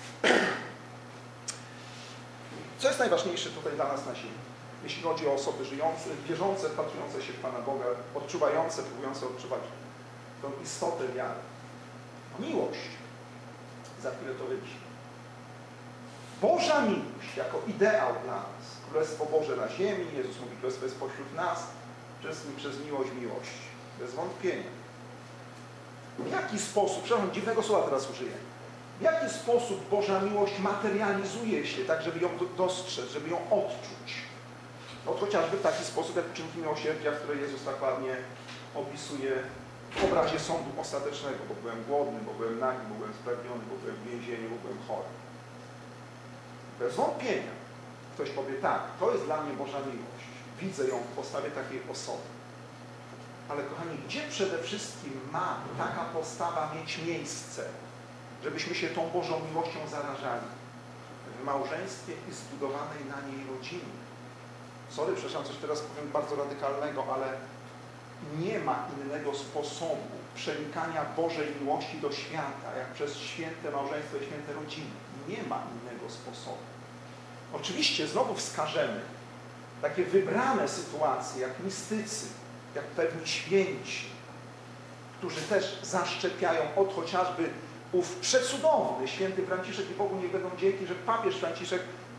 Co jest najważniejsze tutaj dla nas na ziemi? Jeśli chodzi o osoby żyjące, wierzące, wpatrujące się w Pana Boga, odczuwające, próbujące odczuwać tą istotę wiary. Miłość. Za chwilę to wybrzmi. Boża miłość jako ideał dla nas. Królestwo Boże na ziemi. Jezus mówi, Królestwo jest pośród nas. Przez miłość miłość. Bez wątpienia. W jaki sposób, przepraszam, dziwnego słowa teraz użyję, w jaki sposób Boża miłość materializuje się, tak żeby ją dostrzec, żeby ją odczuć? No chociażby w taki sposób, jak uczynki miłosierdzia, które Jezus tak ładnie opisuje w obrazie sądu ostatecznego, bo byłem głodny, bo byłem nagi, bo byłem spragniony, bo byłem w więzieniu, bo byłem chory. Bez wątpienia ktoś powie, tak, to jest dla mnie Boża miłość. Widzę ją w postawie takiej osoby. Ale kochani, gdzie przede wszystkim ma taka postawa mieć miejsce, żebyśmy się tą Bożą miłością zarażali? W małżeństwie i zbudowanej na niej rodzinie. Sorry, przepraszam, coś teraz powiem bardzo radykalnego, ale nie ma innego sposobu przenikania Bożej miłości do świata, jak przez święte małżeństwo i święte rodziny. Nie ma innego sposobu. Oczywiście znowu wskażemy takie wybrane sytuacje, jak mistycy, jak pewni święci, którzy też zaszczepiają od chociażby ów przecudowny święty Franciszek i Bogu niech będą dzięki, że papież Franciszek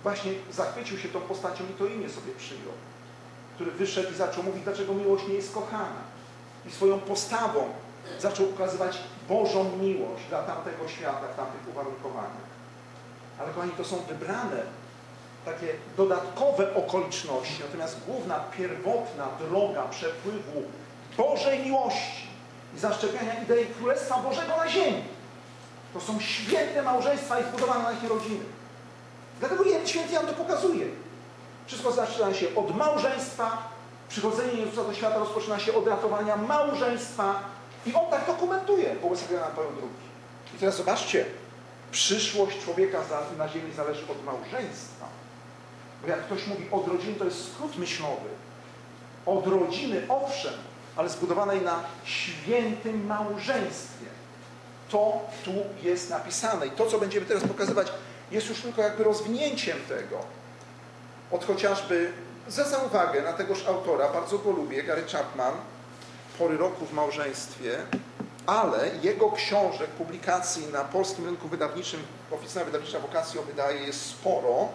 właśnie zachwycił się tą postacią i to imię sobie przyjął, który wyszedł i zaczął mówić, dlaczego miłość nie jest kochana. I swoją postawą zaczął ukazywać Bożą miłość dla tamtego świata, w tamtych uwarunkowaniach. Ale kochani, to są wybrane takie dodatkowe okoliczności, natomiast główna, pierwotna droga przepływu Bożej miłości i zaszczepiania idei Królestwa Bożego na ziemi, to są święte małżeństwa i zbudowane na nich rodziny. Dlatego święty Jan to pokazuje. Wszystko zaczyna się od małżeństwa, przychodzenie Jezusa do świata rozpoczyna się od ratowania małżeństwa i on tak dokumentuje błogosławiony Jan Paweł II. I teraz zobaczcie, przyszłość człowieka na ziemi zależy od małżeństwa. Bo jak ktoś mówi od rodziny, to jest skrót myślowy. Od rodziny, owszem, ale zbudowanej na świętym małżeństwie. To tu jest napisane. I to, co będziemy teraz pokazywać, jest już tylko jakby rozwinięciem tego. Od chociażby, zwracam uwagę na tegoż autora, bardzo go lubię, Gary Chapman, Pory roku w małżeństwie, ale jego książek, publikacji na polskim rynku wydawniczym, oficjalna wydawnicza Vocatio wydaje, jest sporo.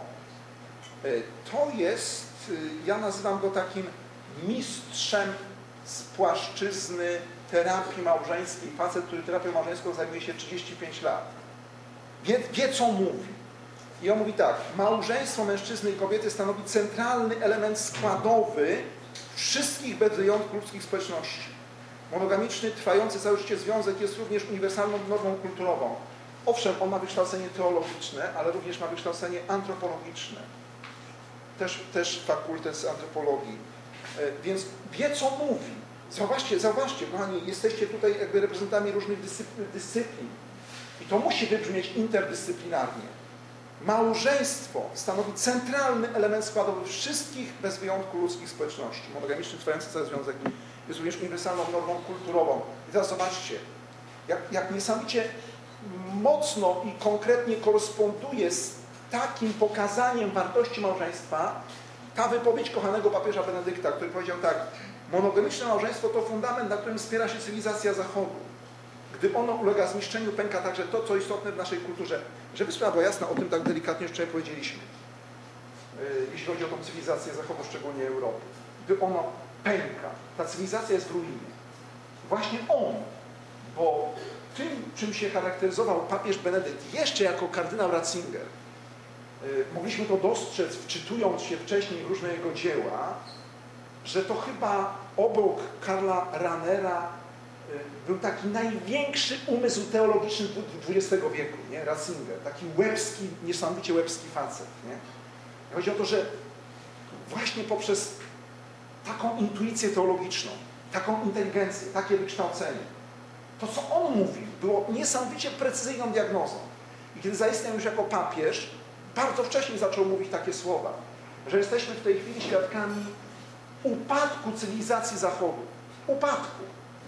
To jest, ja nazywam go takim mistrzem z płaszczyzny terapii małżeńskiej. Facet, który terapią małżeńską zajmuje się 35 lat. Wie, co mówi. I on mówi tak, małżeństwo mężczyzny i kobiety stanowi centralny element składowy wszystkich bez wyjątku ludzkich społeczności. Monogamiczny, trwający całe życie związek jest również uniwersalną normą kulturową. Owszem, on ma wykształcenie teologiczne, ale również ma wykształcenie antropologiczne. Też fakultet z antropologii. Więc wie, co mówi. Zauważcie, kochani, jesteście tutaj jakby reprezentantami różnych dyscyplin. I to musi wybrzmieć interdyscyplinarnie. Małżeństwo stanowi centralny element składowy wszystkich bez wyjątku ludzkich społeczności. Monogamiczny, trwający cały związek jest również uniwersalną normą kulturową. I teraz zobaczcie, jak niesamowicie mocno i konkretnie koresponduje z takim pokazaniem wartości małżeństwa ta wypowiedź kochanego papieża Benedykta, który powiedział tak: monogamiczne małżeństwo to fundament, na którym wspiera się cywilizacja Zachodu. Gdy ono ulega zniszczeniu, pęka także to, co istotne w naszej kulturze. Żeby sprawa była jasna, o tym tak delikatnie już wczoraj powiedzieliśmy. Jeśli chodzi o tą cywilizację Zachodu, szczególnie Europy. Gdy ono pęka, ta cywilizacja jest w ruinie. Właśnie on, bo tym, czym się charakteryzował papież Benedykt, jeszcze jako kardynał Ratzinger, mogliśmy to dostrzec, wczytując się wcześniej w różne jego dzieła, że to chyba obok Karla Ranera był taki największy umysł teologiczny XX wieku, nie? Ratzinger, taki łebski, niesamowicie łebski facet. Nie? Chodzi o to, że właśnie poprzez taką intuicję teologiczną, taką inteligencję, takie wykształcenie, to, co on mówił, było niesamowicie precyzyjną diagnozą. I kiedy zaistniał już jako papież, bardzo wcześnie zaczął mówić takie słowa, że jesteśmy w tej chwili świadkami upadku cywilizacji Zachodu. Upadku.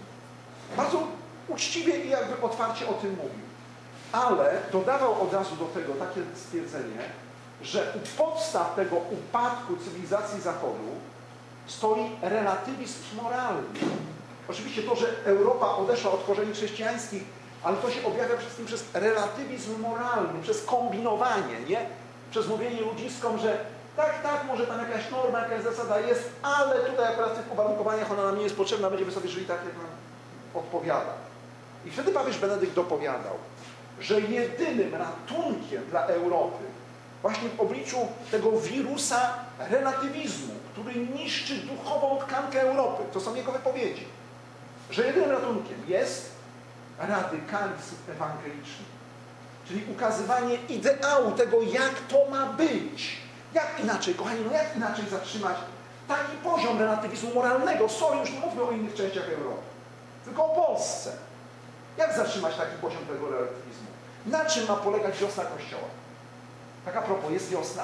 Bardzo uczciwie i jakby otwarcie o tym mówił. Ale dodawał od razu do tego takie stwierdzenie, że u podstaw tego upadku cywilizacji Zachodu stoi relatywizm moralny. Oczywiście to, że Europa odeszła od korzeni chrześcijańskich, ale to się objawia przede wszystkim przez relatywizm moralny, przez kombinowanie, nie? Przez mówienie ludziskom, że tak, może tam jakaś norma, jakaś zasada jest, ale tutaj akurat w tych uwarunkowaniach ona nam nie jest potrzebna, będziemy sobie żyli tak, jak nam odpowiada. I wtedy papież Benedykt dopowiadał, że jedynym ratunkiem dla Europy, właśnie w obliczu tego wirusa relatywizmu, który niszczy duchową tkankę Europy, to są jego wypowiedzi, że jedynym ratunkiem jest radykalizm ewangeliczny, czyli ukazywanie ideału tego, jak to ma być. Jak inaczej, kochani, jak inaczej zatrzymać taki poziom relatywizmu moralnego? Sorry, już nie mówmy o innych częściach Europy, tylko o Polsce. Jak zatrzymać taki poziom tego relatywizmu? Na czym ma polegać wiosna Kościoła? Tak a propos, jest wiosna.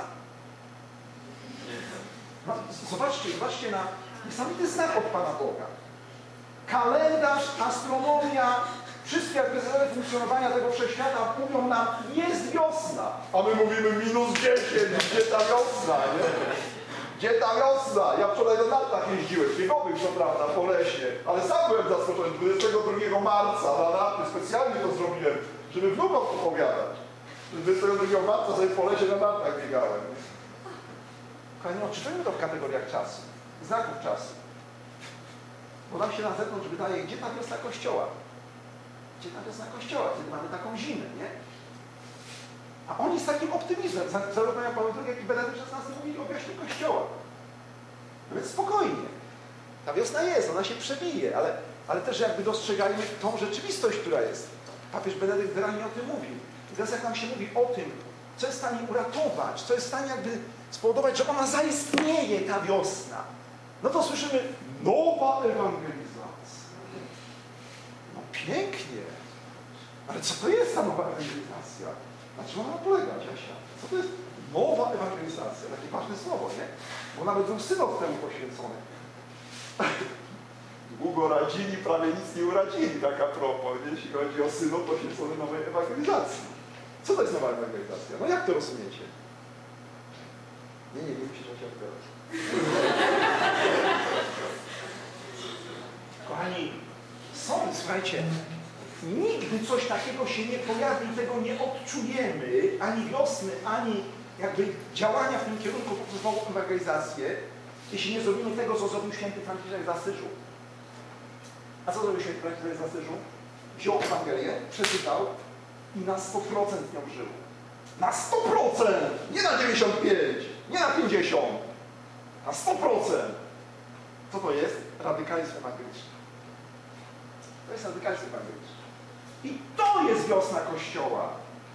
No, zobaczcie na niesamowity znak od Pana Boga. Kalendarz, astronomia, wszystkie jakby zasady funkcjonowania tego wszechświata mówią nam, jest wiosna. A my mówimy -10, gdzie ta wiosna, nie? Gdzie ta wiosna? Ja wczoraj na nartach jeździłem, biegowych co prawda, po lesie, ale sam byłem zaskoczony, 22 marca na narty, specjalnie to zrobiłem, żeby wnukom opowiadać. 22 marca sobie po lesie na nartach biegałem. Kochani, odczytujmy to w kategoriach czasu, znaków czasu. Bo nam się na zewnątrz wydaje, gdzie ta wiosna Kościoła? Gdzie ta wiosna Kościoła? Kiedy mamy taką zimę, nie? A oni z takim optymizmem, zarówno Jan Paweł II, jak i Benedykt XVI mówili o wiośnie Kościoła. No więc spokojnie. Ta wiosna jest, ona się przebije, ale też jakby dostrzegajmy tą rzeczywistość, która jest. Papież Benedykt wyraźnie o tym mówił. I teraz jak nam się mówi o tym, co jest w stanie uratować, co jest w stanie jakby spowodować, że ona zaistnieje, ta wiosna, no to słyszymy nowa ewangelizacja. No pięknie. Ale co to jest ta nowa ewangelizacja? Na czym ona polega, Jasia? Co to jest nowa ewangelizacja? Takie ważne słowo, nie? Bo nawet był synod temu poświęcony. Długo radzili, prawie nic nie uradzili, tak a propos, jeśli chodzi o synod poświęcony nowej ewangelizacji. Co to jest nowa ewangelizacja? No jak to rozumiecie? Nie musisz się odpowiadać. Kochani, słuchajcie, nigdy coś takiego się nie pojawi, tego nie odczujemy, ani wiosny, ani jakby działania w tym kierunku poprzez nową ewangelizację, jeśli nie zrobimy tego, co zrobił święty Franciszek z Asyżu. A co zrobił święty Franciszek z Asyżu? Wziął Ewangelię, przeczytał i na 100% nią żył. Na 100%! Nie na 95%, nie na 50%, na 100%. Co to jest? Radykalizm ewangeliczny. To jest radykalizm ewangeliczny. I to jest wiosna Kościoła.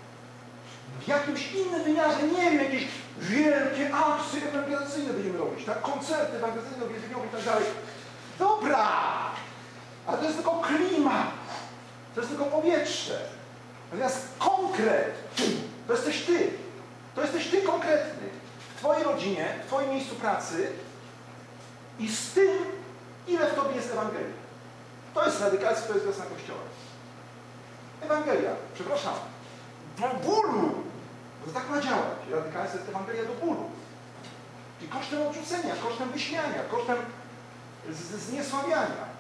W jakimś innym wymiarze, nie wiem, jakieś wielkie akcje ewangelizacyjne będziemy robić, tak? Koncerty ewangelizacyjne, uwielbieniowe i tak dalej. Dobra! Ale to jest tylko klimat. To jest tylko powietrze. Natomiast konkret, to jesteś ty. To jesteś ty konkretny. W twojej rodzinie, w twoim miejscu pracy i z tym, ile w tobie jest Ewangelii. To jest radykalizm, to jest wiosna Kościoła. Ewangelia, przepraszam, do bólu. Bo to tak ma działać. Radykalizm to jest Ewangelia do bólu. I kosztem odrzucenia, kosztem wyśmiania, kosztem zniesławiania.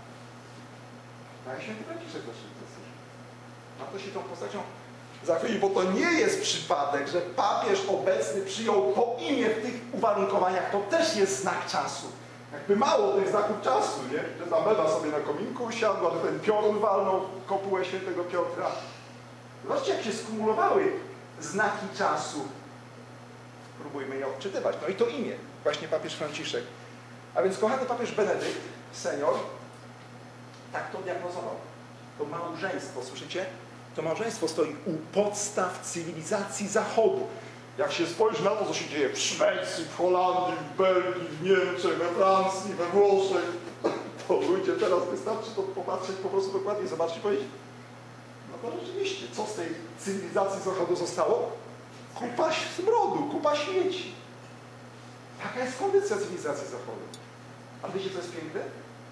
Tak święty Franciszek też. Warto się tą postacią zachwycić, bo to nie jest przypadek, że papież obecny przyjął to imię w tych uwarunkowaniach. To też jest znak czasu. Jakby mało tych znaków czasu, nie? Że ta mewa sobie na kominku usiadła, że ten piorun walnął kopułę świętego Piotra. Zobaczcie, jak się skumulowały znaki czasu. Próbujmy je odczytywać. No i to imię. Właśnie papież Franciszek. A więc kochany papież Benedykt, senior, tak to diagnozował. To małżeństwo, słyszycie? To małżeństwo stoi u podstaw cywilizacji Zachodu. Jak się spojrzy na to, co się dzieje w Szwecji, w Holandii, w Belgii, w Niemczech, we Francji, we Włoszech, to ludzie teraz wystarczy to popatrzeć po prostu dokładnie, zobaczyć i powiedzieć, no to rzeczywiście, co z tej cywilizacji Zachodu zostało? Kupa smrodu, kupa śmieci. Taka jest kondycja cywilizacji Zachodu. A wiecie, co jest piękne?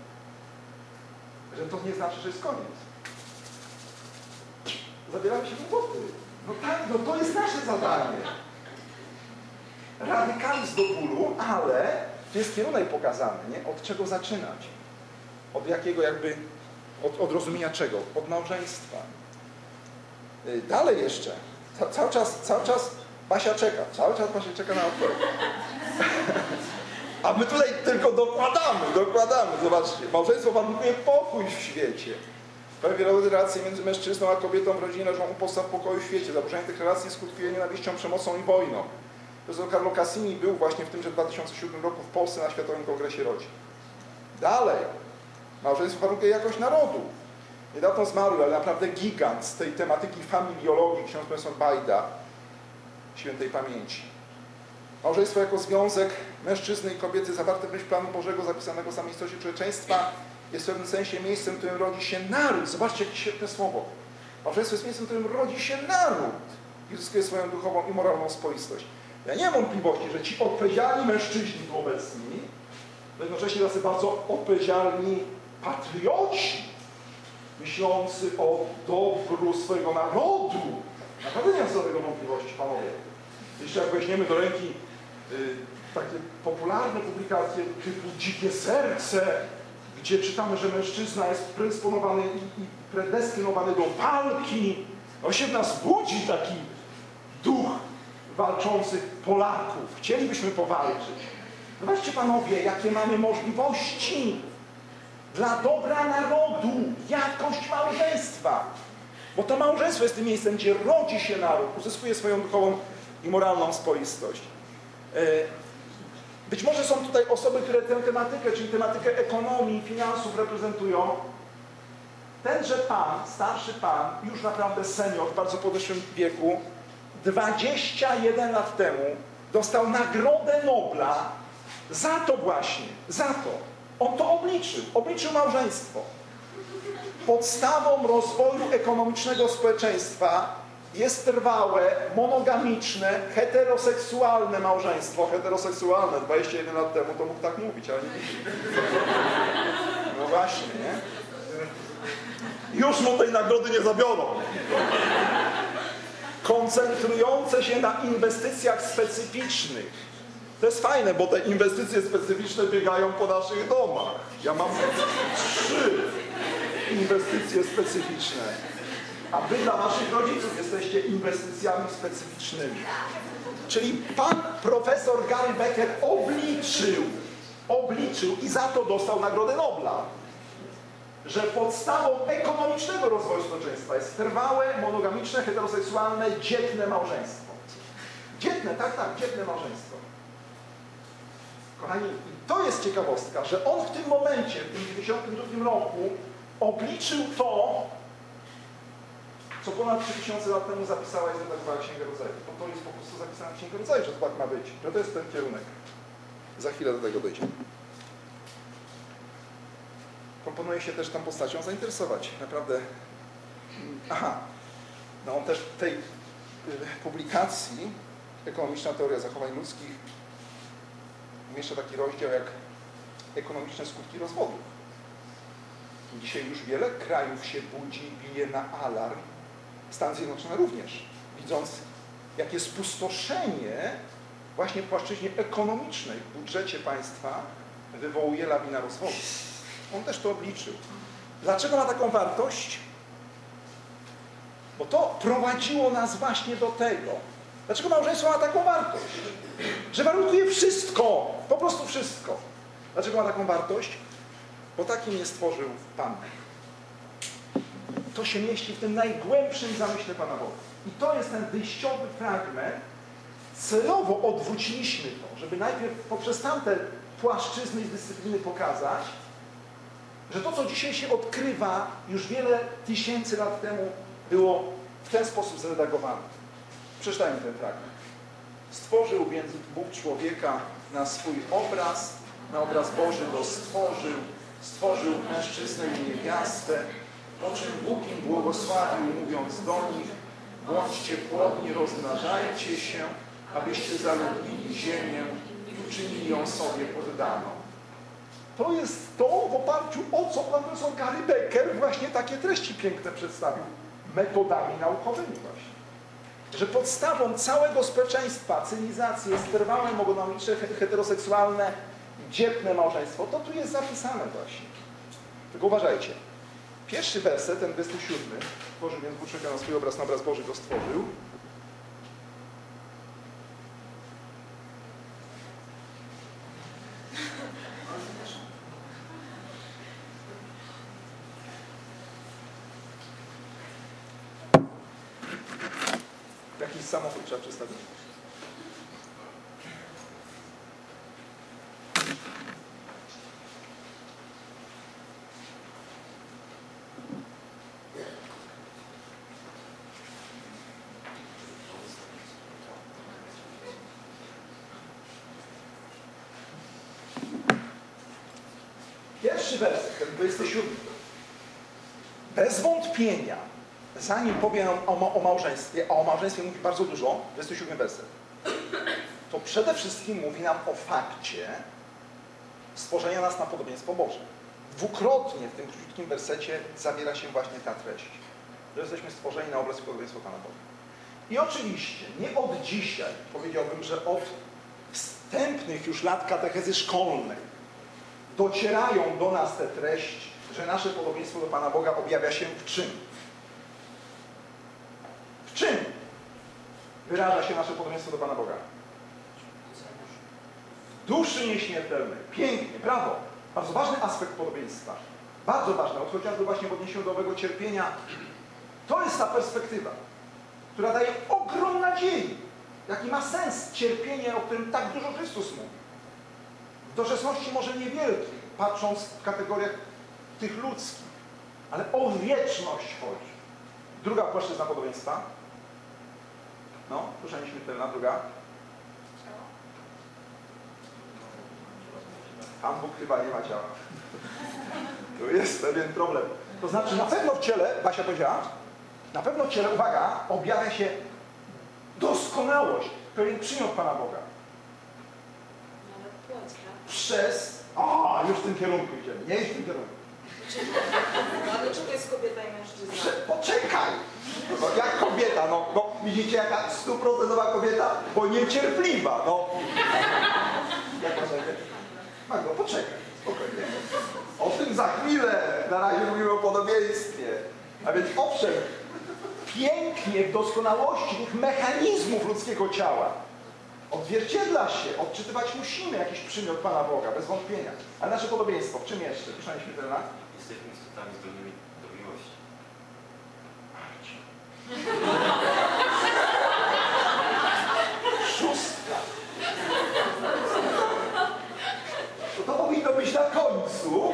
Że to nie znaczy, że jest koniec. Zabieramy się do głowy. No tak, no to jest nasze zadanie. Radykalizm do bólu, ale tu jest kierunek pokazany, nie? Od czego zaczynać. Od jakiego jakby, od rozumienia czego? Od małżeństwa. Dalej jeszcze. Cały czas Basia czeka. Cały czas Basia czeka na odpowiedź. A my tutaj tylko dokładamy. Zobaczcie, małżeństwo warunkuje pokój w świecie. Pewne relacje między mężczyzną a kobietą w rodzinie leżą u podstaw pokoju w świecie. Zaburzenie tych relacji skutkuje nienawiścią, przemocą i wojną. Profesor Carlo Cassini był właśnie w tymże 2007 roku w Polsce na Światowym Kongresie Rodzin. Dalej. Małżeństwo warunkuje jakość narodu. Niedawno zmarły, ale naprawdę gigant z tej tematyki familiologii, ksiądz profesor Bajda, świętej pamięci. Małżeństwo jako związek mężczyzny i kobiety zawarte w myśl planu Bożego zapisanego w samej istocie człowieczeństwa jest w pewnym sensie miejscem, w którym rodzi się naród. Zobaczcie, jakie świetne słowo. Małżeństwo jest miejscem, w którym rodzi się naród i zyskuje swoją duchową i moralną spoistość. Ja nie mam wątpliwości, że ci odpowiedzialni mężczyźni tu obecni, jednocześnie tacy bardzo odpowiedzialni patrioci, myślący o dobru swojego narodu. Naprawdę nie mam co do tego wątpliwości, panowie. Jeszcze jak weźmiemy do ręki takie popularne publikacje typu Dzikie Serce, gdzie czytamy, że mężczyzna jest predysponowany i predestynowany do walki, on się w nas budzi taki duch walczących Polaków. Chcielibyśmy powalczyć. Zobaczcie panowie, jakie mamy możliwości dla dobra narodu, jakość małżeństwa. Bo to małżeństwo jest tym miejscem, gdzie rodzi się naród, uzyskuje swoją duchową i moralną spoistość. Być może są tutaj osoby, które tę tematykę, czyli tematykę ekonomii, finansów reprezentują. Tenże pan, starszy pan, już naprawdę senior, w bardzo podeszłym wieku, 21 lat temu dostał Nagrodę Nobla za to właśnie, za to. On to obliczył małżeństwo. Podstawą rozwoju ekonomicznego społeczeństwa jest trwałe, monogamiczne, heteroseksualne małżeństwo. Heteroseksualne, 21 lat temu to mógł tak mówić, ale nie widzi. No właśnie, nie? Już mu tej nagrody nie zabiorą. Koncentrujące się na inwestycjach specyficznych. To jest fajne, bo te inwestycje specyficzne biegają po naszych domach. Ja mam 3 inwestycje specyficzne. A wy dla waszych rodziców jesteście inwestycjami specyficznymi. Czyli pan profesor Gary Becker obliczył i za to dostał Nagrodę Nobla, że podstawą ekonomicznego rozwoju społeczeństwa jest trwałe, monogamiczne, heteroseksualne, dzietne małżeństwo. Dzietne, tak, dzietne małżeństwo. Kochani, to jest ciekawostka, że on w tym momencie, w tym 1992 roku obliczył to, co ponad 3000 lat temu zapisała i zredagowała Księga Rodzaju. Bo to jest po prostu zapisane w Księdze Rodzaju, że to tak ma być, że to jest ten kierunek. Za chwilę do tego dojdziemy. Proponuję się też tą postacią zainteresować. Naprawdę. No on też w tej publikacji Ekonomiczna teoria zachowań ludzkich umieszcza taki rozdział jak ekonomiczne skutki rozwodów. Dzisiaj już wiele krajów się budzi, bije na alarm. Stany Zjednoczone również, widząc jakie spustoszenie właśnie w płaszczyźnie ekonomicznej w budżecie państwa wywołuje lawina rozwodów. On też to obliczył. Dlaczego ma taką wartość? Bo to prowadziło nas właśnie do tego. Dlaczego małżeństwo ma taką wartość? Że warunkuje wszystko, po prostu wszystko. Dlaczego ma taką wartość? Bo takim nie stworzył Pan. To się mieści w tym najgłębszym zamyśle Pana Boga. I to jest ten wyjściowy fragment. Celowo odwróciliśmy to, żeby najpierw poprzez tamte płaszczyzny i dyscypliny pokazać, że to, co dzisiaj się odkrywa, już wiele tysięcy lat temu było w ten sposób zredagowane. Przeczytajmy ten fragment. Stworzył więc Bóg człowieka na swój obraz, na obraz Boży go stworzył mężczyznę i niewiastę, po czym Bóg im błogosławił, mówiąc do nich: bądźcie płodni, rozmnażajcie się, abyście zaludnili ziemię i uczynili ją sobie poddaną. To jest to, w oparciu o co pan profesor Gary Becker właśnie takie treści piękne przedstawił metodami naukowymi właśnie. Że podstawą całego społeczeństwa, cywilizacji jest trwałe, monogamiczne, heteroseksualne, dzietne małżeństwo. To tu jest zapisane właśnie. Tylko uważajcie. Pierwszy werset, ten 27, stworzył więc Bóg człowieka na swój obraz, na obraz Boży go stworzył. Jakiś samochód trzeba przestawić. Pierwszy werset, ten 27. Bez wątpienia, zanim powiem o małżeństwie, a o małżeństwie mówi bardzo dużo, 27 werset, to przede wszystkim mówi nam o fakcie stworzenia nas na podobieństwo Boże. Dwukrotnie w tym krótkim wersecie zawiera się właśnie ta treść, że jesteśmy stworzeni na obraz i podobieństwo Pana Boga. I oczywiście nie od dzisiaj, powiedziałbym, że od wstępnych już lat katechezy szkolnej docierają do nas te treści, że nasze podobieństwo do Pana Boga objawia się w czym? W czym? wyraża się nasze podobieństwo do Pana Boga? W duszy nieśmiertelnej. Pięknie, brawo. Bardzo ważny aspekt podobieństwa. Bardzo ważny, od chociażby właśnie w odniesieniu do owego cierpienia. To jest ta perspektywa, która daje ogrom nadziei. Jaki ma sens cierpienie, o którym tak dużo Chrystus mówi. W doczesności może niewielki, patrząc w kategoriach tych ludzkich, ale o wieczność chodzi. Druga płaszczyzna podobieństwa. No, dusza nieśmiertelna, druga. Pan Bóg chyba nie ma ciała. Tu jest pewien problem. To znaczy, na pewno w ciele, Basia powiedziała, na pewno w ciele, uwaga, objawia się doskonałość, pewien przymiot Pana Boga. Nawet płeć, tak? Przez... O, już w tym kierunku idziemy. Nie idź w tym kierunku. A dlaczego jest kobieta i mężczyzna? Poczekaj! No, jak kobieta, no widzicie jaka 100% kobieta? Bo niecierpliwa, no. Jak masz na imię? Magdo, poczekaj, spokojnie. O tym za chwilę. Na razie mówimy o podobieństwie. A więc owszem, pięknie w doskonałości tych mechanizmów ludzkiego ciała odzwierciedla się, odczytywać musimy jakiś przymiot Pana Boga, bez wątpienia. Ale nasze podobieństwo, w czym jeszcze? Dusza nieśmiertelna? Jesteśmy istotami zdolnymi do miłości. Szóstka. To powinno być na końcu.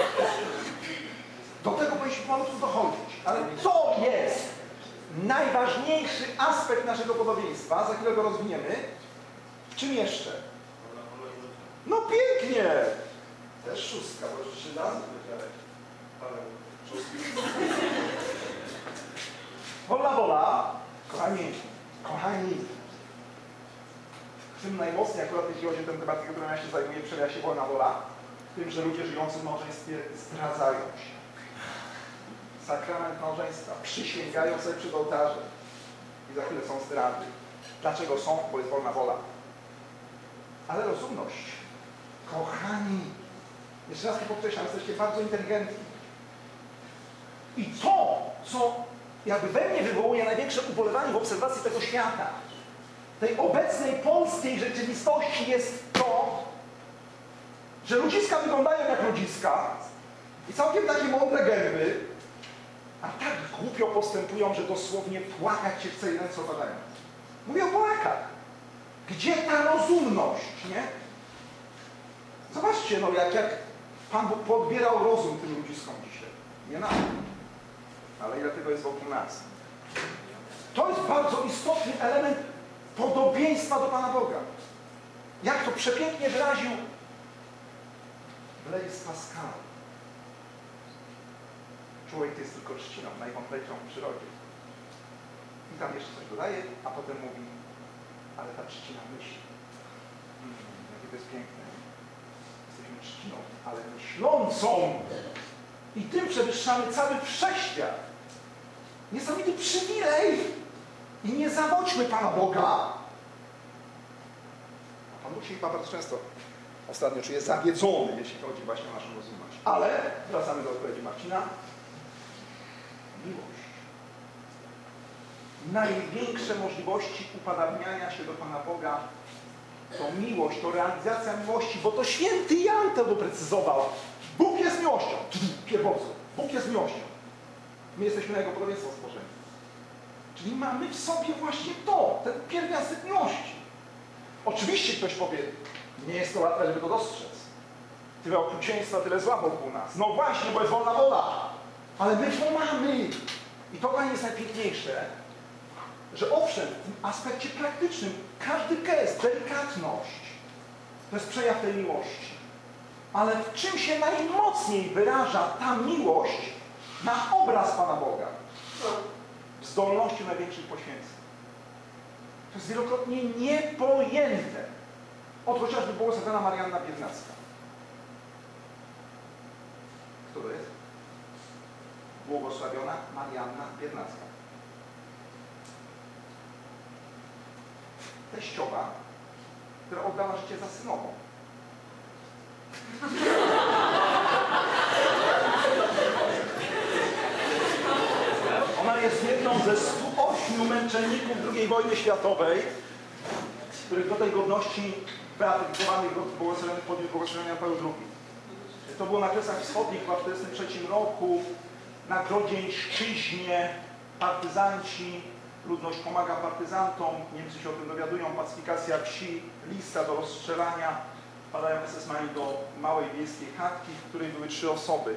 Do tego powinniśmy malutko dochodzić. Ale to jest najważniejszy aspekt naszego podobieństwa. Za chwilę go rozwiniemy. W czym jeszcze? No pięknie! Też szóstka, bo już 3 razy powiedziałeś. Ale szóstki. Wolna wola. Kochani, w tym najmocniej akurat jeśli chodzi o tę tematykę, którą ja się zajmuję, przejawia się wolna wola, w tym, że ludzie żyjący w małżeństwie zdradzają się. Sakrament małżeństwa, przysięgają sobie przed ołtarzem i za chwilę są zdrady. Dlaczego są? Bo jest wolna wola. Ale rozumność. Kochani, jeszcze raz to podkreślam, jesteście bardzo inteligentni. I to, co jakby we mnie wywołuje największe ubolewanie w obserwacji tego świata, tej obecnej polskiej rzeczywistości, jest to, że ludziska wyglądają jak ludziska i całkiem takie mądre gęby, a tak głupio postępują, że dosłownie płakać się chce i ręce opadają. Mówię o Polakach. Gdzie ta rozumność, nie? Zobaczcie, no jak Pan Bóg podbierał rozum tym ludziskom dzisiaj. Nie nam. Ale ile tego jest wokół nas. To jest bardzo istotny element podobieństwa do Pana Boga. Jak to przepięknie wyraził Blaise Pascal. Człowiek to jest tylko trzciną, najmądrzejszą w przyrodzie. I tam jeszcze coś dodaje, a potem mówi, ale ta trzcina myśli. Jakie to jest piękne. Jesteśmy trzciną, ale myślącą. I tym przewyższamy cały wszechświat. Niesamowity przywilej. I nie zawodźmy Pana Boga. A Pan Bóg się chyba bardzo często ostatnio czuje zawiedzony, jeśli chodzi właśnie o naszą rozumność. Ale wracamy do odpowiedzi Marcina. Miłość. Największe możliwości upadabniania się do Pana Boga to miłość, to realizacja miłości, bo to święty Jan to doprecyzował. Bóg jest miłością. Pierwowzór. Bóg jest miłością. My jesteśmy na Jego podobieństwo stworzeni. Czyli mamy w sobie właśnie to, ten pierwiastek miłości. Oczywiście ktoś powie, nie jest to łatwe, żeby to dostrzec. Tyle okrucieństwa, tyle zła wokół nas. No właśnie, bo jest wolna wola. Ale my to mamy. I to jest najpiękniejsze, że owszem, w tym aspekcie praktycznym każdy gest, delikatność to jest przejaw tej miłości. Ale w czym się najmocniej wyraża ta miłość na obraz Pana Boga? W zdolności największych poświęceń. To jest wielokrotnie niepojęte. Od chociażby błogosławiona Marianna Biernacka. Kto to jest? Błogosławiona Marianna Biernacka. Teściowa, która oddała życie za synową. Ona jest jedną ze 108 8 męczenników II wojny światowej, których do tej godności beatyfikowanych podjął błogosławienia Paweł II. To było na Kresach Wschodnich w 1943 roku, na Grodzieńszczyźnie, partyzanci, ludność pomaga partyzantom, Niemcy się o tym dowiadują, pacyfikacja wsi, lista do rozstrzelania, wpadają SS-mani do małej wiejskiej chatki, w której były 3 osoby.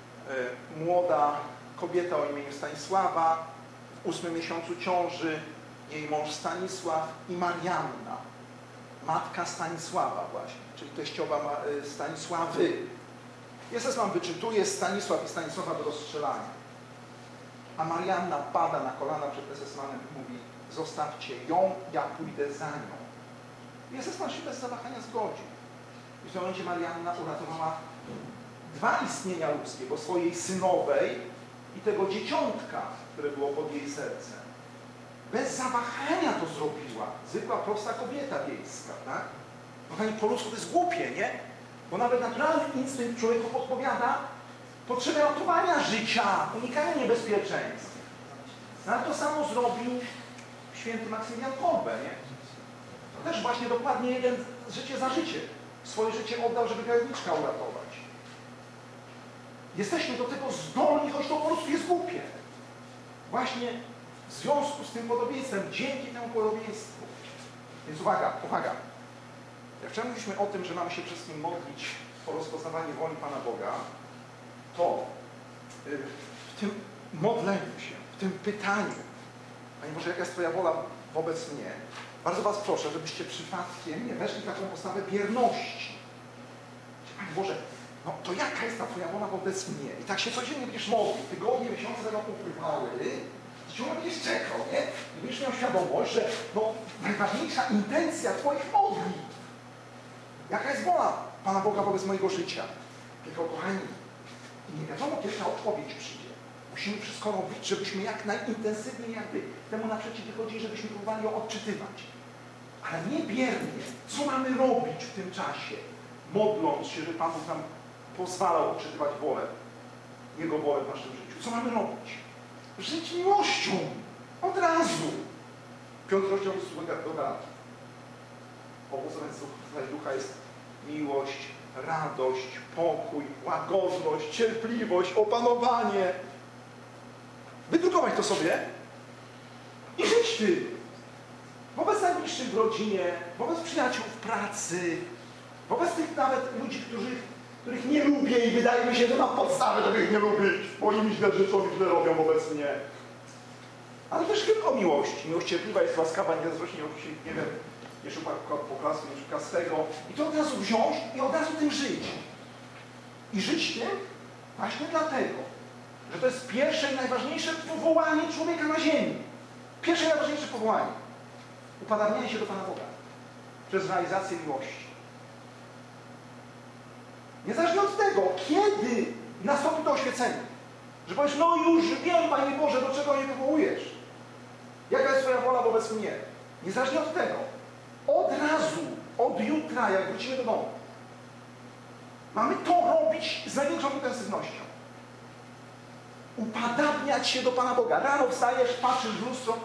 Młoda kobieta o imieniu Stanisława, w 8 miesiącu ciąży, jej mąż Stanisław i Marianna, matka Stanisława właśnie, czyli teściowa Stanisławy. SS-man wyczytuje Stanisław i Stanisława do rozstrzelania. A Marianna pada na kolana przed SS-manem i mówi: zostawcie ją, ja pójdę za nią. I SS-man się bez zawahania zgodził. I w tym momencie Marianna uratowała 2 istnienia ludzkie, bo swojej synowej i tego dzieciątka, które było pod jej sercem. Bez zawahania to zrobiła. Zwykła, prosta kobieta wiejska, tak? Kochani, po ludzku to jest głupie, nie? Bo nawet naturalny instynkt człowieku podpowiada potrzebę ratowania życia, unikania niebezpieczeństw. No, ale to samo zrobił święty Maksymilian Kolbe, nie? To też właśnie dokładnie jeden życie za życie. Swoje życie oddał, żeby gajowniczka uratować. Jesteśmy do tego zdolni, choć to po prostu jest głupie. Właśnie w związku z tym podobieństwem, dzięki temu podobieństwu. Więc uwaga, uwaga. Jak wczoraj mówiliśmy o tym, że mamy się wszystkim modlić o rozpoznawanie woli Pana Boga, to w tym modleniu się, w tym pytaniu, Panie Boże, jaka jest Twoja wola wobec mnie, bardzo Was proszę, żebyście przypadkiem nie weszli w taką postawę bierności. Panie Boże, no to jaka jest ta Twoja wola wobec mnie? I tak się codziennie będziesz modlił, tygodnie, miesiące rok upływały, ciągle będziesz czekał, nie? I będziesz miał świadomość, że no, najważniejsza intencja Twoich modlitw, jaka jest wola Pana Boga wobec mojego życia? Tylko, kochani, nie wiadomo, kiedy ta odpowiedź przyjdzie. Musimy wszystko robić, żebyśmy jak najintensywniej jakby temu naprzeciw wychodzili, żebyśmy próbowali ją odczytywać. Ale nie biernie. Co mamy robić w tym czasie? Modląc się, żeby Pan Bóg nam pozwalał odczytywać wolę, Jego wolę w naszym życiu. Co mamy robić? Żyć miłością. Od razu. 5 rozdział do Galatów. Owocem ducha jest miłość, radość, pokój, łagodność, cierpliwość, opanowanie. Wydrukować to sobie i żyć tym. Wobec najbliższych w rodzinie, wobec przyjaciół w pracy, wobec tych nawet ludzi, których nie lubię i wydaje mi się, że mam podstawy, żeby ich nie lubić, bo oni źle życzą i źle robią wobec mnie. Ale też tylko miłość. Miłość cierpliwa jest łaskawa, nie zazdrośnie, oczywiście, nie wiem, nie szuka poklasku, nie szuka swego. I to od razu wziąć i od razu tym żyć. I żyć tym właśnie dlatego, że to jest pierwsze i najważniejsze powołanie człowieka na ziemi. Pierwsze i najważniejsze powołanie. Upadanianie się do Pana Boga. Przez realizację miłości. Niezależnie od tego, kiedy nastąpi to oświecenie. Że powiesz, no już wiem, Panie Boże, do czego mnie powołujesz. Jaka jest Twoja wola wobec mnie. Niezależnie od tego. Od razu, od jutra, jak wrócimy do domu, mamy to robić z największą intensywnością. Upadabniać się do Pana Boga. Rano wstajesz, patrzysz w lustro.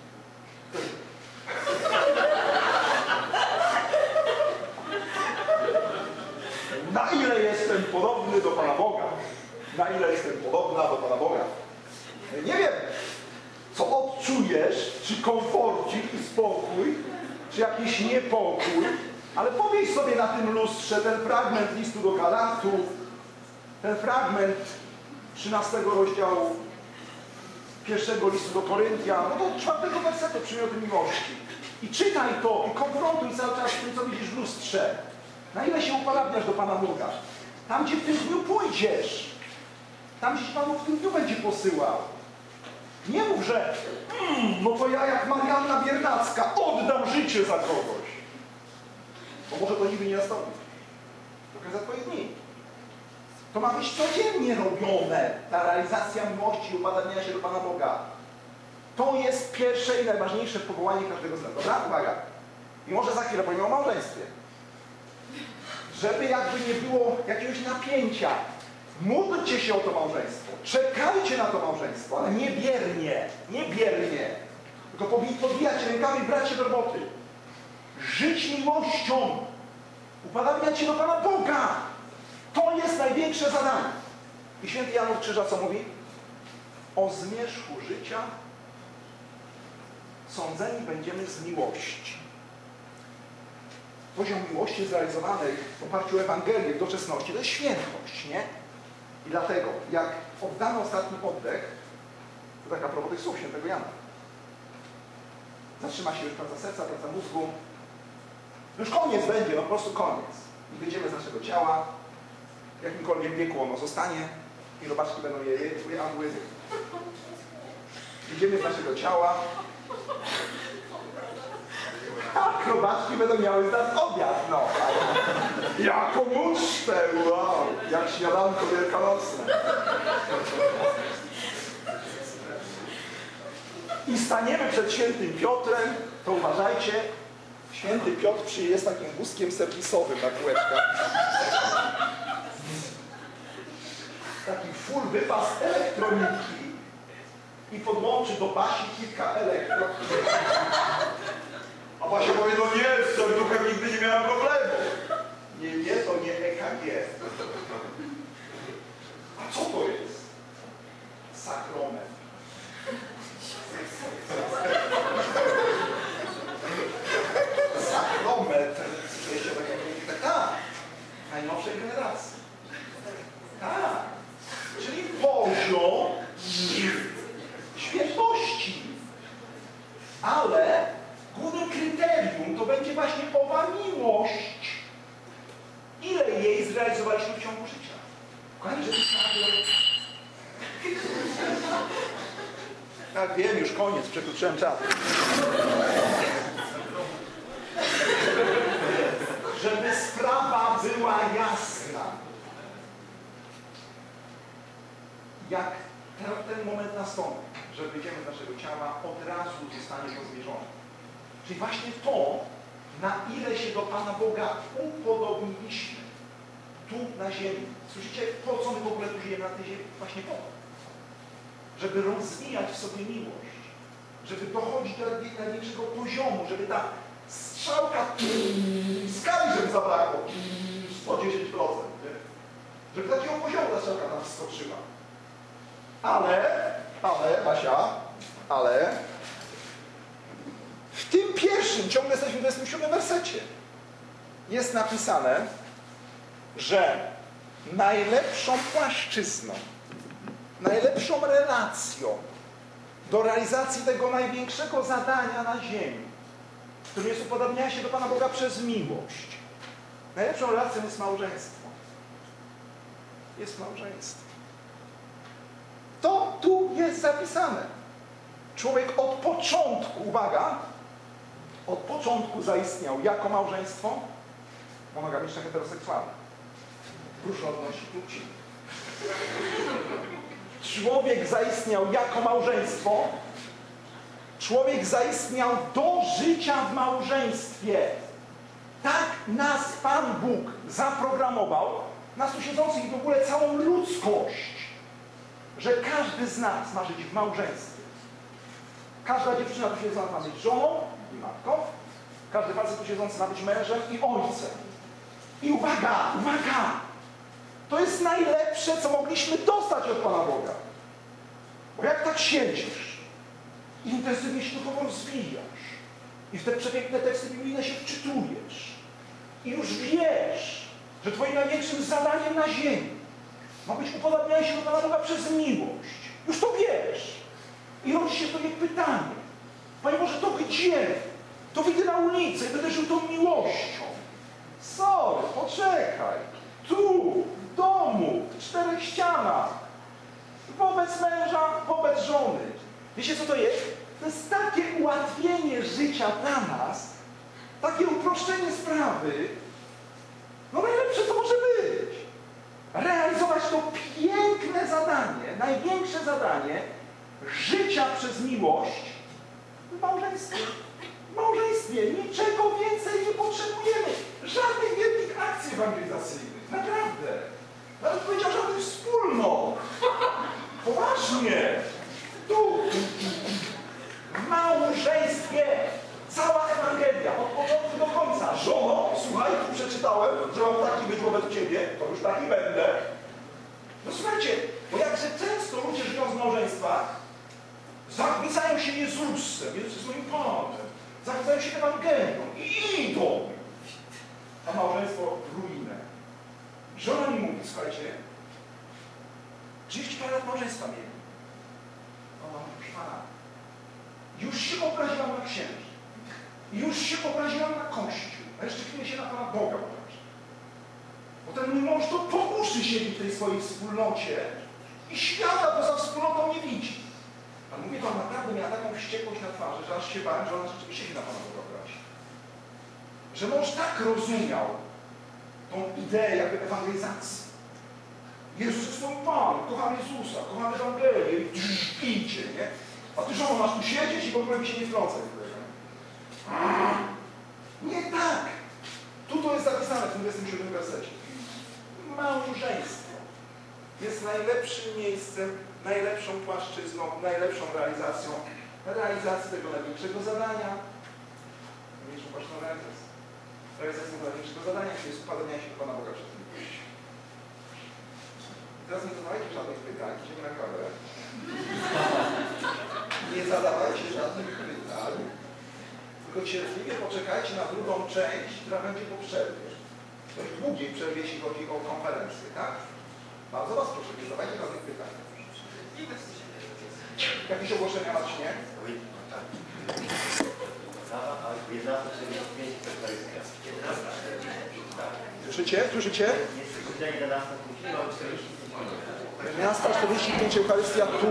Na ile jestem podobny do Pana Boga? Na ile jestem podobna do Pana Boga? Nie wiem, co odczujesz, czy komforcik i spokój, czy jakiś niepokój, ale powiedz sobie na tym lustrze ten fragment listu do Galatów, ten fragment 13 rozdziału 1 listu do Koryntian, no do 4 wersetu przymiotu miłości. I czytaj to i konfrontuj cały czas z tym, co widzisz w lustrze. Na ile się upadabniasz do Pana Boga? Tam, gdzie w tym dniu pójdziesz, tam, gdzie Pan Bóg w tym dniu będzie posyłał. Nie mów, że no to ja jak Marianna Biernacka oddam życie za kogoś. Bo może to nigdy nie nastąpi. To za Twoje dni. To ma być codziennie robione, ta realizacja miłości i upadania się do Pana Boga. To jest pierwsze i najważniejsze powołanie każdego z nas. Dobra? Uwaga. I może za chwilę powiem o małżeństwie. Żeby jakby nie było jakiegoś napięcia. Módlcie się o to małżeństwo. Czekajcie na to małżeństwo, ale nie biernie. Nie biernie. Tylko podbijać rękami i brać się do roboty. Żyć miłością. Upodabniać się do Pana Boga. To jest największe zadanie. I święty Jan od Krzyża co mówi? O zmierzchu życia sądzeni będziemy z miłości. Poziom miłości zrealizowany w oparciu o Ewangelię w doczesności to jest świętość, nie? I dlatego, jak oddamy ostatni oddech, to tak a propos tych słów świętego Jana, zatrzyma się już praca serca, praca mózgu, już koniec będzie, no po prostu koniec. I wyjdziemy z naszego ciała, w jakimkolwiek wieku ono zostanie i robaczki będą je jadły. Wyjdziemy z naszego ciała, a robaczki będą miały z nas obiad, no. Jaką ucztę, wow, jak śniadanko wielkanocne. I staniemy przed świętym Piotrem, to uważajcie, święty Piotr jest takim wózkiem serwisowym na kółeczkach. Taki full wypas elektroniki i podłączy do Basi kilka elektro. A Basia powie, no nie, z serduchem nigdy nie miałem problemu. Nie, to nie EKG. A co to jest? Sakrometr. Sakrometr. Tak. Najnowszej generacji. Tak. Czyli poziom świętości. Ale głównym kryterium to będzie właśnie owa miłość. Ile jej zrealizowaliśmy w ciągu życia? Kochani, żeby tak, wiem, już koniec, przekroczyłem czas. Żeby sprawa była jasna. Jak ten moment nastąpi, że wyjdziemy z naszego ciała, od razu zostanie to zmierzone. Czyli właśnie to, na ile się do Pana Boga upodobniliśmy tu na ziemi. Słyszycie, po co my w ogóle tu żyjemy na tej ziemi? Właśnie po to. Żeby rozwijać w sobie miłość. Żeby dochodzić do największego poziomu, żeby ta strzałka skali, żeby zabrakło 110%. Nie? Żeby takiego poziomu ta strzałka tam skoczyła. Ale, Basia, w tym pierwszym, ciągle jesteśmy w 27 wersecie, jest napisane, że najlepszą płaszczyzną, najlepszą relacją do realizacji tego największego zadania na ziemi, którym jest upodobnianie się do Pana Boga przez miłość, najlepszą relacją jest małżeństwo. Jest małżeństwo. To tu jest zapisane. Człowiek od początku, uwaga, od początku zaistniał jako małżeństwo monogamiczne, heteroseksualne. Różnorodności płci. Człowiek zaistniał jako małżeństwo. Człowiek zaistniał do życia w małżeństwie. Tak nas Pan Bóg zaprogramował, nas tu siedzących i w ogóle całą ludzkość, że każdy z nas ma żyć w małżeństwie. Każda dziewczyna tu siedząca ma być żoną i matką. Każdy facet tu siedzący ma być mężem i ojcem. I uwaga, uwaga! To jest najlepsze, co mogliśmy dostać od Pana Boga. Bo jak tak siedzisz, intensywnie się duchowo rozwijasz i w te przepiękne teksty biblijne się wczytujesz i już wiesz, że Twoim największym zadaniem na ziemi ma być upodabnianie się do Pana Boga przez miłość. Już to wiesz. I rodzi się w Tobie pytanie. Panie Boże, to gdzie? To wyjdę na ulicę i będę żył tą miłością. Sorry, poczekaj. Tu, w domu, w 4 ścianach. Wobec męża, wobec żony. Wiecie, co to jest? To jest takie ułatwienie życia dla nas, takie uproszczenie sprawy. No najlepsze, co może być. Realizować to piękne zadanie, największe zadanie życia przez miłość w małżeństwie. W małżeństwie niczego więcej nie potrzebujemy. Żadnych wielkich akcji ewangelizacyjnych. Naprawdę. Nawet powiedział żadnych wspólnot. Poważnie. Tu. W małżeństwie małżeństwie. Cała Ewangelia, od początku do końca. Żono, słuchaj, tu przeczytałem, że mam taki być wobec ciebie, to już taki będę. No słuchajcie, bo jakże często ludzie żyją w małżeństwach, zachwycają się Jezusem, Jezus jest moim Panem, zachwycają się Ewangelią i idą, a małżeństwo w ruinę. Żona mi mówi, słuchajcie, 30 parę lat małżeństwa mieli. Ona mówi, proszę pana, już się obraziłam na księży, już się obraziłam na Kościół, a jeszcze chwilę się na Pana Boga obrażę. Bo ten mój mąż to po uszy siedzi w tej swojej wspólnocie i świata poza wspólnotą nie widzi. A mówię, to naprawdę miała taką wściekłość na twarzy, że aż się bałem, że ona rzeczywiście się na Pana Boga obrazi. Że mąż tak rozumiał tą ideę jakby ewangelizacji. Jezus jest moim Panem, kocham Jezusa, kocham Ewangelię i idzie, nie? A ty żono masz tu siedzieć i w ogóle mi się nie wtrącaj. Nie tak. Tu to jest zapisane w 27 wersecie. Małżeństwo jest najlepszym miejscem, najlepszą płaszczyzną, najlepszą realizacją tego największego zadania. Największą płaszczyzną realizacją tego największego zadania, czyli jest upadania się do Pana Boga przed tym pójść. Teraz nie zadawajcie żadnych pytań, idziemy na kawę. Nie zadawajcie żadnych pytań, tylko cierpliwie poczekajcie na drugą część, która będzie po przerwie. Dość długiej przerwie, jeśli chodzi o konferencję, tak? Bardzo Was proszę, nie zadawajcie żadnych pytań. Jakieś ogłoszenia macie, nie? Słyszycie? Słyszycie? 11:45 Eucharystia tu.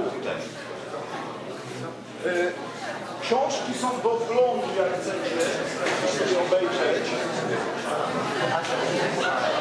Książki są do wglądu, jak chcecie sobie obejrzeć.